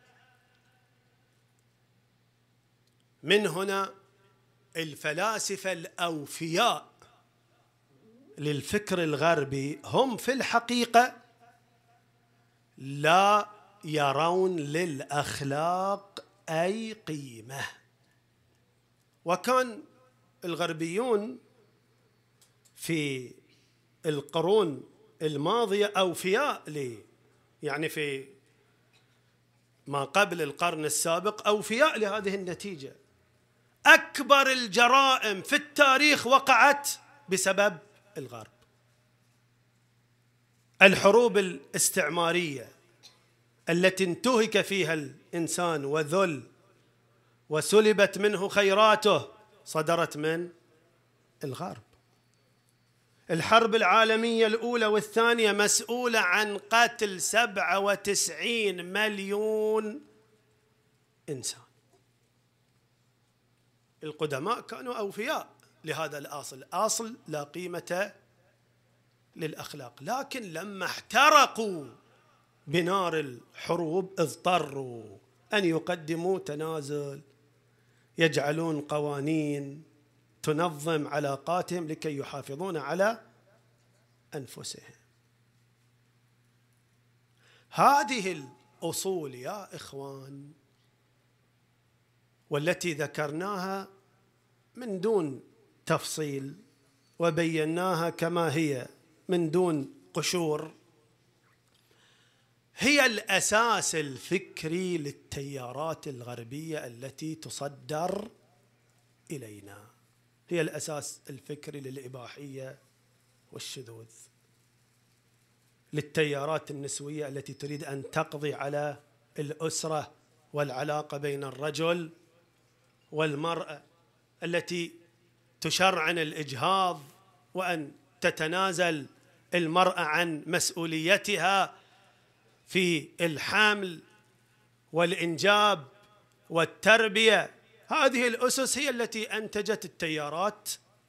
[SPEAKER 1] من هنا الفلاسفة الأوفياء للفكر الغربي هم في الحقيقة لا يرون للأخلاق أي قيمة. وكان الغربيون في القرون الماضية أوفياء لي، يعني في ما قبل القرن السابق أوفياء لهذه النتيجة. أكبر الجرائم في التاريخ وقعت بسبب الغرب. الحروب الاستعمارية التي انتهك فيها الإنسان وذل وسلبت منه خيراته صدرت من الغرب. الحرب العالمية الأولى والثانية مسؤولة عن قتل سبعة وتسعين مليون إنسان. القدماء كانوا أوفياء لهذا الأصل، أصل لا قيمة للأخلاق. لكن لما احترقوا بنار الحروب اضطروا أن يقدموا تنازل، يجعلون قوانين تنظم علاقاتهم لكي يحافظون على أنفسهم. هذه الأصول يا إخوان والتي ذكرناها من دون تفصيل وبيناها كما هي من دون قشور، هي الأساس الفكري للتيارات الغربية التي تصدر إلينا، هي الأساس الفكري للإباحية والشذوذ، للتيارات النسوية التي تريد أن تقضي على الأسرة والعلاقة بين الرجل والمرأة، التي تشرعن الإجهاض وأن تتنازل المرأة عن مسؤوليتها في الحمل والإنجاب والتربية. هذه الأسس هي التي أنتجت التيارات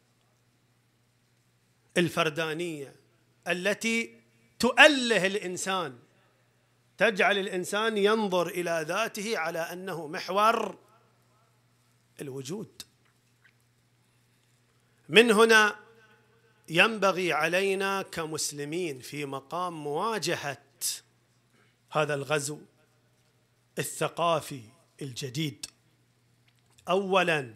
[SPEAKER 1] الفردانية التي تؤله الإنسان، تجعل الإنسان ينظر إلى ذاته على أنه محور الوجود. من هنا ينبغي علينا كمسلمين في مقام مواجهة هذا الغزو الثقافي الجديد أولاً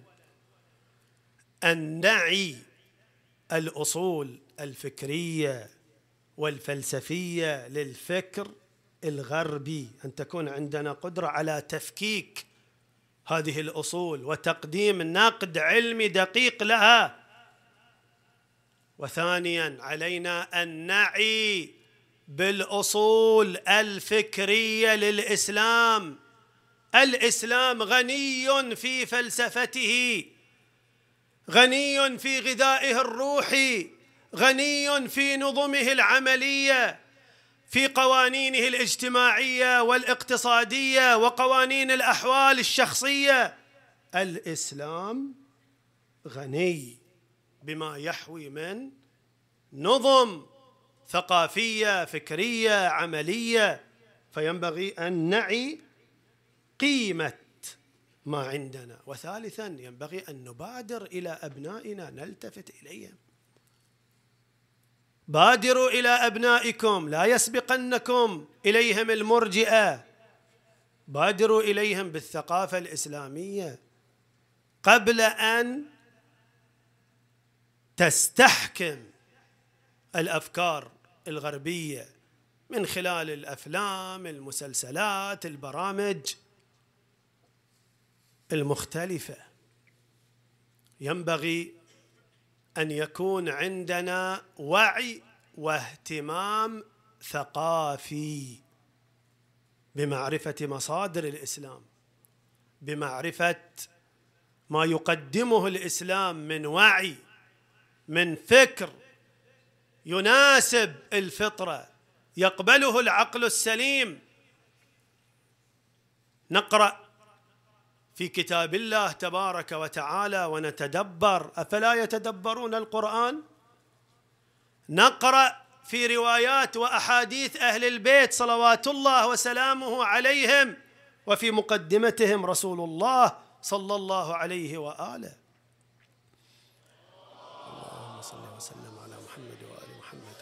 [SPEAKER 1] أن نعي الأصول الفكرية والفلسفية للفكر الغربي، أن تكون عندنا قدرة على تفكيك هذه الأصول وتقديم نقد علمي دقيق لها. وثانياً علينا أن نعي بالأصول الفكرية للإسلام. الإسلام غني في فلسفته، غني في غذائه الروحي، غني في نظمه العملية، في قوانينه الاجتماعية والاقتصادية وقوانين الأحوال الشخصية. الإسلام غني بما يحوي من نظم ثقافية فكرية عملية، فينبغي أن نعي قيمة ما عندنا. وثالثاً ينبغي أن نبادر إلى أبنائنا، نلتفت إليهم. بادروا إلى أبنائكم، لا يسبقنكم إليهم المرجئة، بادروا إليهم بالثقافة الإسلامية قبل أن تستحكم الأفكار الغربية من خلال الأفلام، المسلسلات، البرامج المختلفة. ينبغي أن يكون عندنا وعي واهتمام ثقافي بمعرفة مصادر الإسلام، بمعرفة ما يقدمه الإسلام من وعي، من فكر يناسب الفطرة، يقبله العقل السليم. نقرأ في كتاب الله تبارك وتعالى ونتدبر، أفلا يتدبرون القرآن؟ نقرأ في روايات وأحاديث أهل البيت صلوات الله وسلامه عليهم، وفي مقدمتهم رسول الله صلى الله عليه وآله. اللهم صل وسلم على محمد وآل محمد.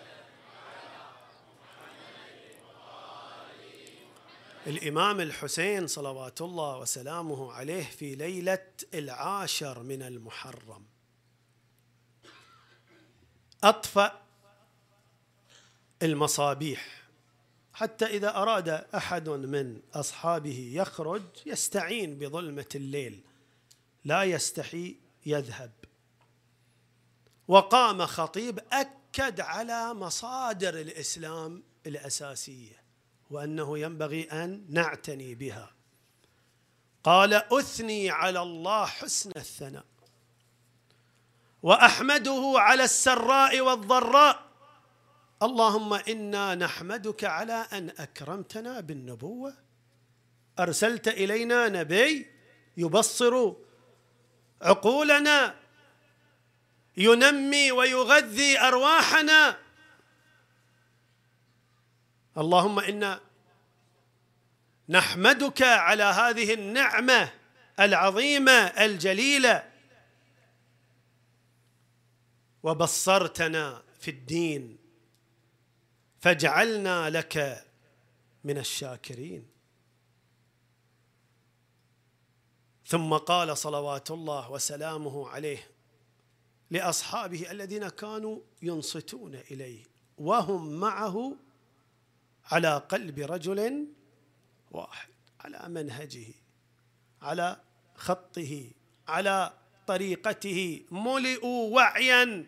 [SPEAKER 1] الإمام الحسين صلوات الله وسلامه عليه في ليلة العاشر من المحرم أطفأ المصابيح، حتى إذا أراد أحد من أصحابه يخرج يستعين بظلمة الليل، لا يستحي يذهب. وقام خطيب أكد على مصادر الإسلام الأساسية وأنه ينبغي أن نعتني بها. قال: أثني على الله حسن الثناء وأحمده على السراء والضراء، اللهم إنا نحمدك على أن أكرمتنا بالنبوة، أرسلت إلينا نبي يبصر عقولنا، ينمي ويغذي أرواحنا. اللهم إنا نحمدك على هذه النعمة العظيمة الجليلة، وبصرتنا في الدين فاجعلنا لك من الشاكرين. ثم قال صلوات الله وسلامه عليه لأصحابه الذين كانوا ينصتون إليه وهم معه على قلب رجل واحد، على منهجه، على خطه، على طريقته، ملئوا وعيا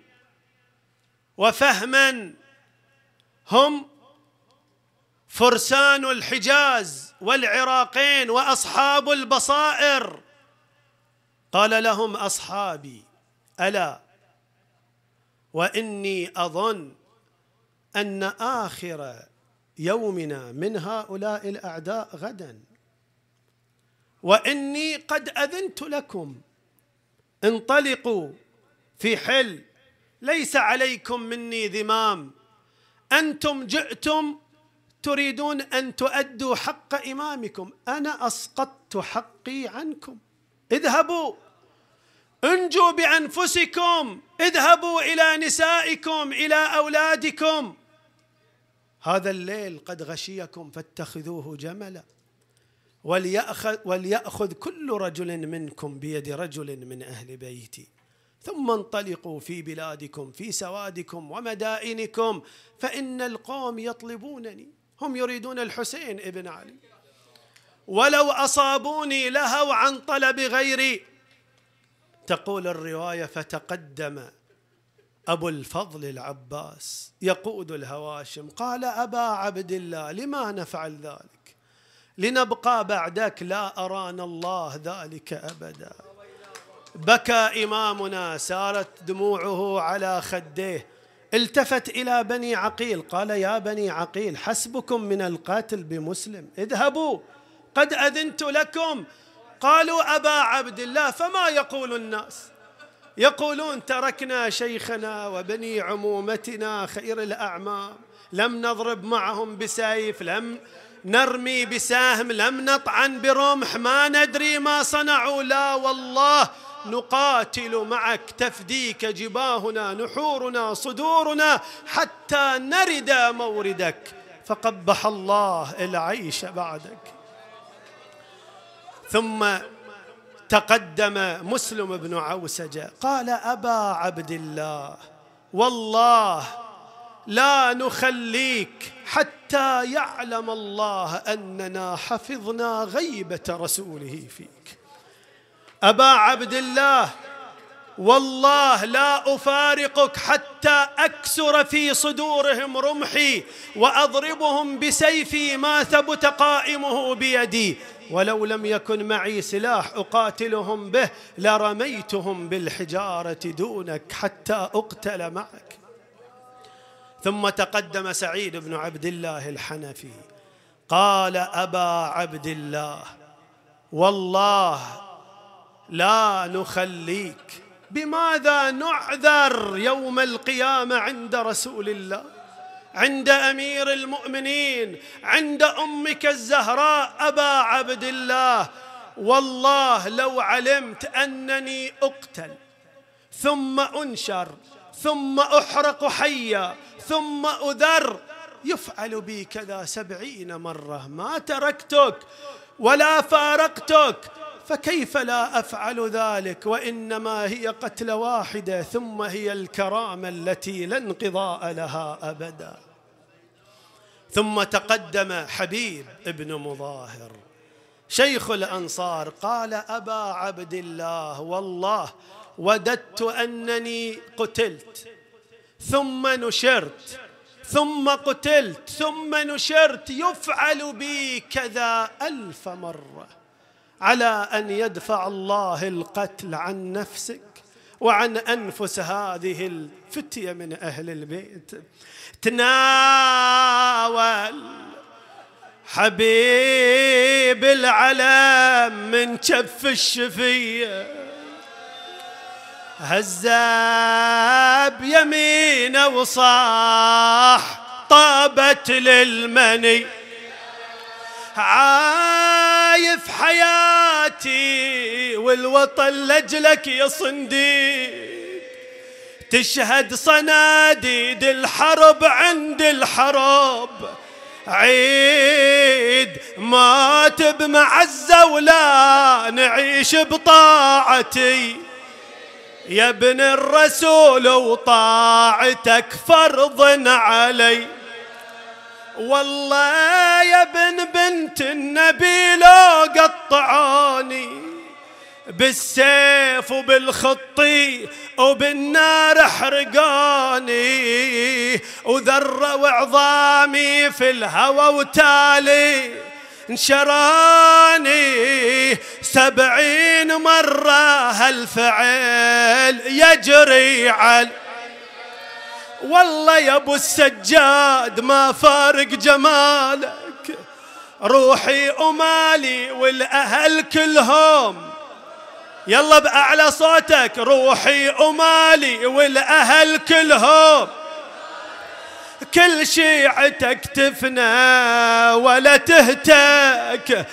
[SPEAKER 1] وفهما، هم فرسان الحجاز والعراقين وأصحاب البصائر. قال لهم أصحابي: ألا وإني أظن أن آخر يومنا من هؤلاء الأعداء غدا، وإني قد أذنت لكم، انطلقوا في حل، ليس عليكم مني ذمام، أنتم جئتم تريدون أن تؤدوا حق إمامكم، أنا أسقطت حقي عنكم، اذهبوا انجوا بأنفسكم، اذهبوا إلى نسائكم، إلى أولادكم، هذا الليل قد غشيكم فاتخذوه جملا، وليأخذ, وليأخذ كل رجل منكم بيد رجل من أهل بيتي، ثم انطلقوا في بلادكم في سوادكم ومدائنكم، فإن القوم يطلبونني، هم يريدون الحسين ابن علي، ولو أصابوني لهوا عن طلب غيري. تقول الرواية: فتقدم أبو الفضل العباس يقود الهواشم، قال: أبا عبد الله لما نفعل ذلك؟ لنبقى بعدك؟ لا أرانا الله ذلك أبدا. بكى إمامنا، سارت دموعه على خديه، التفت إلى بني عقيل قال: يا بني عقيل حسبكم من القاتل بمسلم، اذهبوا قد أذنت لكم. قالوا: أبا عبد الله فما يقول الناس؟ يقولون: تركنا شيخنا وبني عمومتنا خير الأعمام، لم نضرب معهم بسيف، لم نرمي بسهم، لم نطعن برمح، ما ندري ما صنعوا، لا والله نقاتل معك تفديك جباهنا نحورنا صدورنا حتى نرد موردك، فقبح الله العيش بعدك. ثم تقدم مسلم بن عوسجة قال: أبا عبد الله والله لا نخليك حتى يعلم الله أننا حفظنا غيبة رسوله فيك. أبا عبد الله والله لا أفارقك حتى أكسر في صدورهم رمحي وأضربهم بسيفي ما ثبت قائمه بيدي، ولو لم يكن معي سلاح أقاتلهم به لرميتهم بالحجارة دونك حتى أقتل معك. ثم تقدم سعيد بن عبد الله الحنفي قال: أبا عبد الله والله لا نخليك، بماذا نعذر يوم القيامة عند رسول الله، عند أمير المؤمنين، عند أمك الزهراء؟ أبا عبد الله والله لو علمت أنني أقتل ثم أنشر ثم أحرق حيا ثم أذر يفعل بي كذا سبعين مرة ما تركتك ولا فارقتك، فكيف لا أفعل ذلك؟ وإنما هي قتلة واحدة ثم هي الكرامة التي لا انقضاء لها أبدا. ثم تقدم حبيب ابن مظاهر شيخ الأنصار قال: أبا عبد الله والله وددت أنني قتلت ثم نشرت ثم قتلت ثم نشرت، يفعل بي كذا ألف مرة، على أن يدفع الله القتل عن نفسك وعن أنفس هذه الفتية من أهل البيت. تناول حبيب العلم من كف الشفية، هزاب يمينه وصاح طابت للمني عايف حياتي والوطن لجلك يا صنديق تشهد صناديد الحرب عند الحرب عيد مات بمعزة ولا نعيش بطاعتي يا ابن الرسول وطاعتك فرض علي والله يا ابن بنت النبي لو قطعوني بالسيف وبالخطي وبالنار حرقاني وذروا عظامي في الهوى وتالي انشراني سبعين مرة هالفعل يجري على والله يا ابو السجاد ما فارق جمالك روحي ومالي والاهل كلهم يلا بأعلى صوتك روحي ومالي والاهل كلهم كل شيعتك تفنى ولا تهتك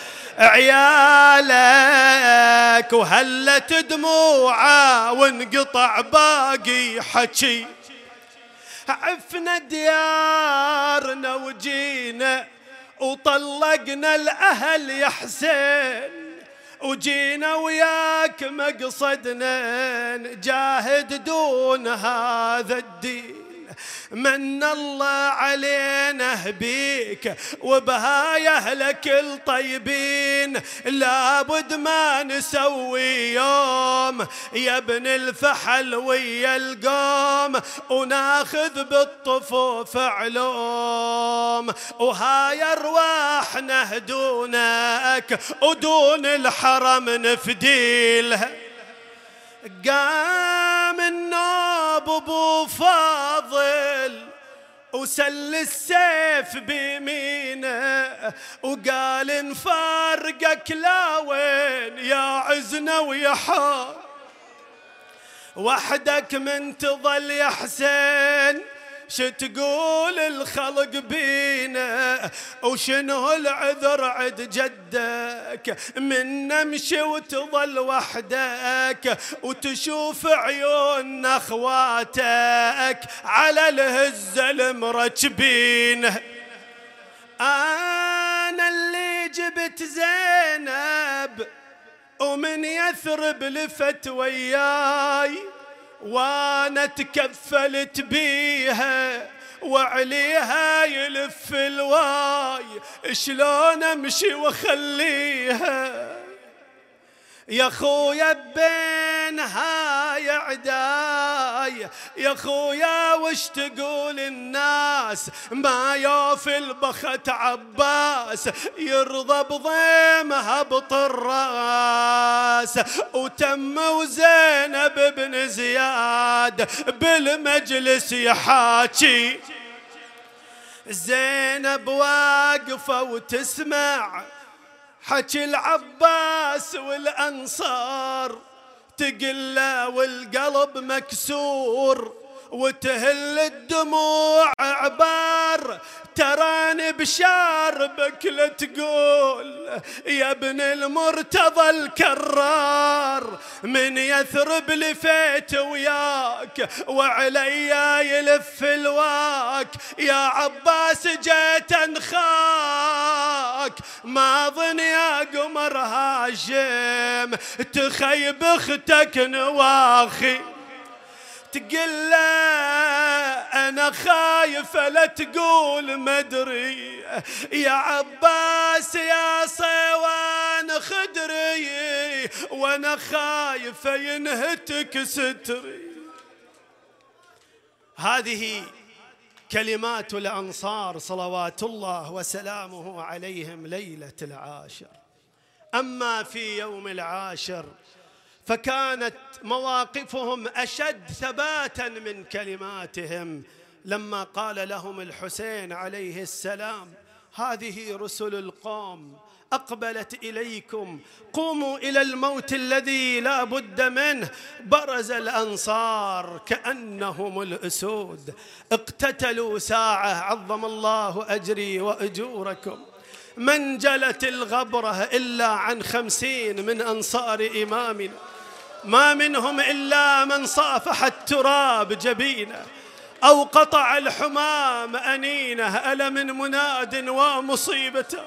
[SPEAKER 1] عيالك وهلت دموعه وانقطع باقي حكي عفنا ديارنا وجينا وطلقنا الأهل يا حسين وجينا وياك مقصدنا نجاهد دون هذا الدين من الله علينا بيك وبهاي أهلك الطيبين لابد ما نسوي يوم يا ابن الفحل ويا القوم وناخذ بالطفوف علوم وهاي أرواحنا دونك ودون الحرم نفديلها قام النوب ابو فاضل وسل السيف بيمينه وقال نفارقك لا وين يا عزنا ويا حار وحدك من تظل يا حسين شتقول الخلق بينا وشنو العذر عد جدك من نمشي وتظل وحدك وتشوف عيون اخواتك على الهزة المركبين انا اللي جبت زينب ومن يثرب لفت وياي وانا تكفلت بيها وعليها يلف الواي شلون امشي واخليها يا خويا بين هاي عداي يا خويا وش تقول الناس ما يوفي البخت عباس يرضى بضيمها بطراس وتم وزينب بن زياد بالمجلس يحاكي زينب واقفة وتسمع حكي العباس والأنصار تقله والقلب مكسور وتهل الدموع عبار تراني بشاربك لا تقول يا ابن المرتضى الكرار من يثرب لفيت وياك وعليا يلف الواك يا عباس جيت انخاك ما ظن يا قمر هاشم تخيب اختك نواخي تقول له أنا خايفة لا تقول مدري يا عباس يا صيوان خدري وأنا خايفة ينهتك ستري. هذه كلمات الأنصار صلوات الله وسلامه عليهم ليلة العاشر. أما في يوم العاشر فكانت مواقفهم أشد ثباتا من كلماتهم لما قال لهم الحسين عليه السلام هذه رسل القوم أقبلت إليكم، قوموا إلى الموت الذي لا بد منه. برز الأنصار كأنهم الأسود، اقتتلوا ساعة، عظم الله أجري وأجوركم. من جلت الغبرة إلا عن خمسين من أنصار إمامنا، ما منهم إلا من صافح التراب جبينه أو قطع الحمام أنينه. ألا من مناد ومصيبته.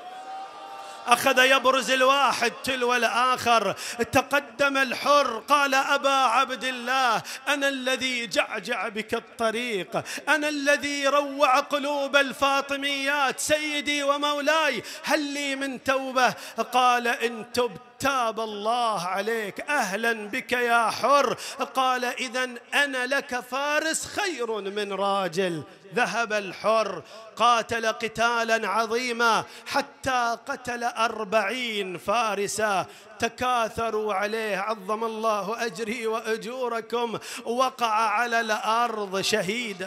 [SPEAKER 1] أخذ يبرز الواحد تلو الآخر. تقدم الحر قال: أبا عبد الله، أنا الذي جعجع بك الطريق، أنا الذي روع قلوب الفاطميات، سيدي ومولاي، هل لي من توبة؟ قال: إن تبت تاب الله عليك، أهلا بك يا حر. قال: إذن أنا لك فارس خير من راجل. ذهب الحر قاتل قتالا عظيما حتى قتل أربعين فارسا، تكاثروا عليه، عظم الله أجري وأجوركم. وقع على الأرض شهيدا.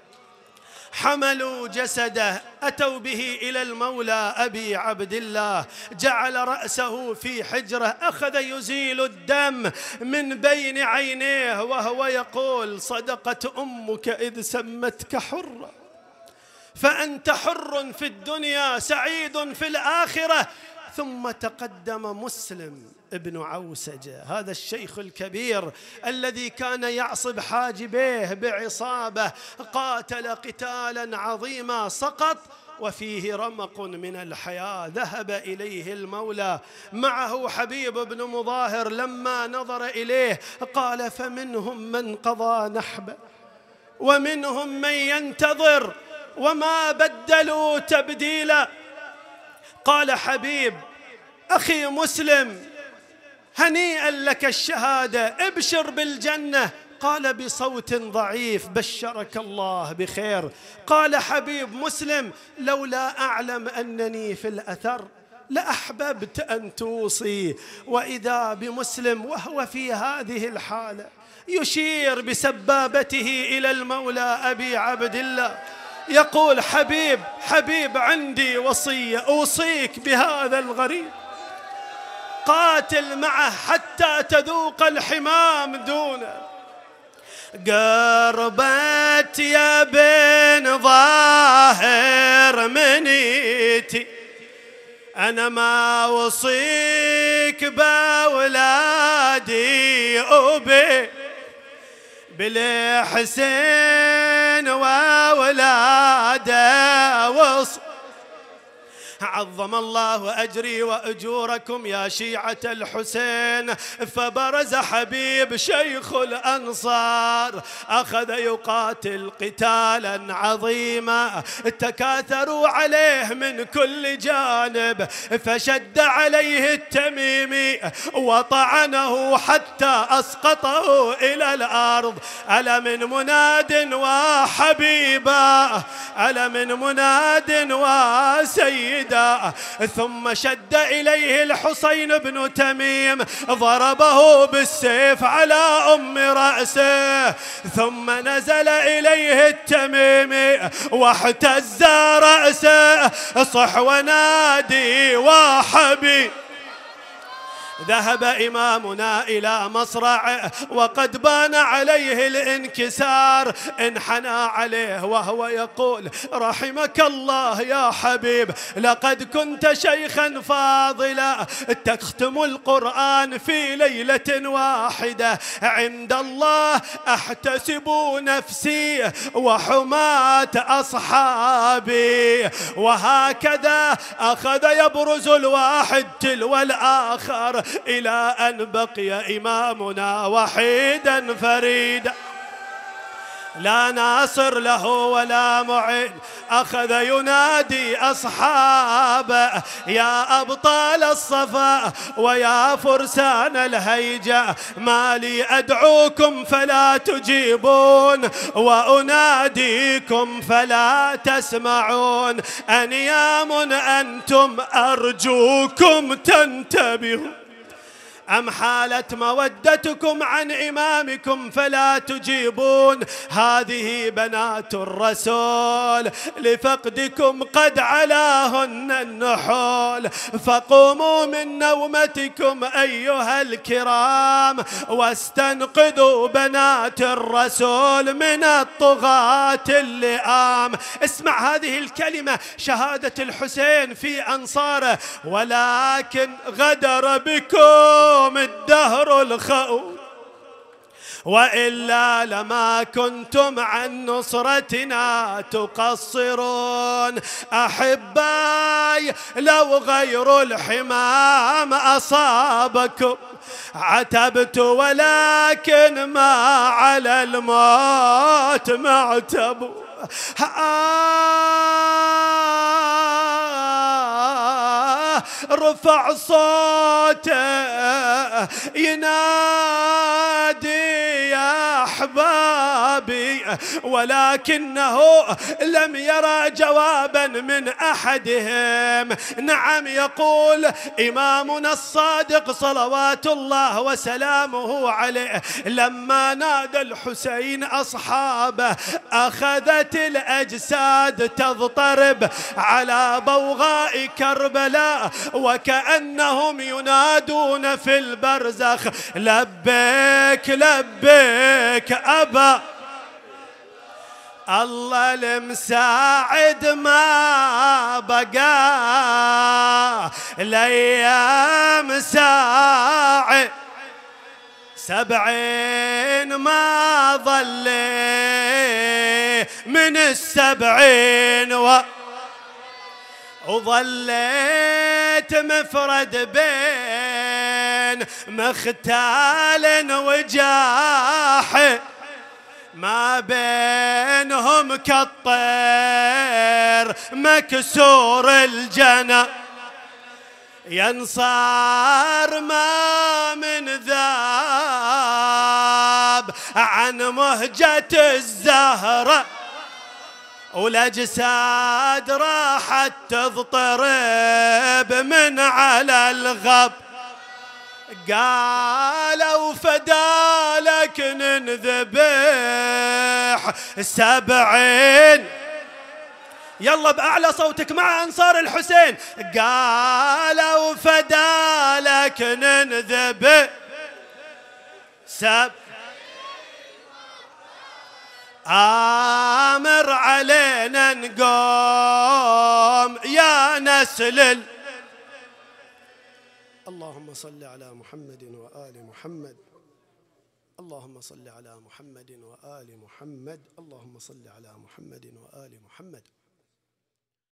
[SPEAKER 1] حملوا جسده، أتوا به إلى المولى أبي عبد الله، جعل رأسه في حجره، أخذ يزيل الدم من بين عينيه وهو يقول: صدقت أمك إذ سمتك حرا، فأنت حر في الدنيا سعيد في الآخرة. ثم تقدم مسلم ابن عوسجة، هذا الشيخ الكبير الذي كان يعصب حاجبيه بعصابة، قاتل قتالا عظيما، سقط وفيه رمق من الحياة. ذهب إليه المولى، معه حبيب بن مظاهر، لما نظر إليه قال: فمنهم من قضى نحبه ومنهم من ينتظر وما بدلوا تبديلا. قال حبيب: أخي مسلم، هنيئا لك الشهادة، ابشر بالجنة. قال بصوت ضعيف: بشرك الله بخير. قال حبيب مسلم: لولا أعلم أنني في الأثر لأحببت أن توصي. وإذا بمسلم وهو في هذه الحالة يشير بسبابته إلى المولى أبي عبد الله، يقول: حبيب حبيب، عندي وصية أوصيك بهذا الغريب، قاتل معه حتى تذوق الحمام دونه. قربت يا بن ظاهر منيتي، أنا ما وصيك بأولادي أبي، بالحسين وأولاده وص. عظم الله أجري وأجوركم يا شيعة الحسين. فبرز حبيب شيخ الأنصار، أخذ يقاتل قتالا عظيما، تكاثروا عليه من كل جانب، فشد عليه التميمي وطعنه حتى أسقطه إلى الأرض. ألا من مناد وحبيبا، ألا من مناد وسيد. ثم شد إليه الحسين بن تميم، ضربه بالسيف على أم رأسه، ثم نزل إليه التميمي واحتز رأسه، صح ونادي وحبي. ذهب إمامنا إلى مصرعه وقد بان عليه الانكسار، انحنى عليه وهو يقول: رحمك الله يا حبيب، لقد كنت شيخا فاضلا تختم القرآن في ليلة واحدة، عند الله أحتسب نفسي وحماة أصحابي. وهكذا أخذ يبرز الواحد تلو الآخر إلى أن بقي إمامنا وحيدا فريدا، لا ناصر له ولا معين. أخذ ينادي أصحابه: يا أبطال الصفا ويا فرسان الهيجة، ما لي أدعوكم فلا تجيبون وأناديكم فلا تسمعون، أنيام أنتم أرجوكم تنتبهون. أم حالت مودتكم عن إمامكم فلا تجيبون؟ هذه بنات الرسول لفقدكم قد علاهن النحول، فقوموا من نومتكم أيها الكرام واستنقذوا بنات الرسول من الطغاة اللئام. اسمع هذه الكلمة، شهادة الحسين في أنصاره: ولكن غدر بكم الدهر الخؤون، وإلا لما كنتم عن نصرتنا تقصرون. أحباي لو غير الحمام أصابكم عتبت، ولكن ما على الموت معتب. آه رفع صوته ينادي يا أحبابي، ولكنه لم يرى جوابا من أحدهم. نعم، يقول إمامنا الصادق صلوات الله وسلامه عليه: لما نادى الحسين أصحابه أخذت الأجساد تضطرب على بوغاء كربلاء، وكأنهم ينادون في البرزخ: لبيك لبيك أبا الله المساعد ما بقى الأيام ساعد سبعين ما ظل من السبعين و وظليت مفرد بين مختال وجاح، ما بينهم كالطير مكسور الجنى. ينصار ما من ذاب عن مهجة الزهرة، والأجساد راحت تضطرب من على الغب. قالوا فدالك ننذبح سبعين، يلا بأعلى صوتك مع أنصار الحسين: قالوا فدالك ننذبح سب آمر علينا نقوم يا نسل. اللهم صل على محمد وآل محمد، اللهم صل على محمد وآل محمد، اللهم صل على محمد وآل محمد.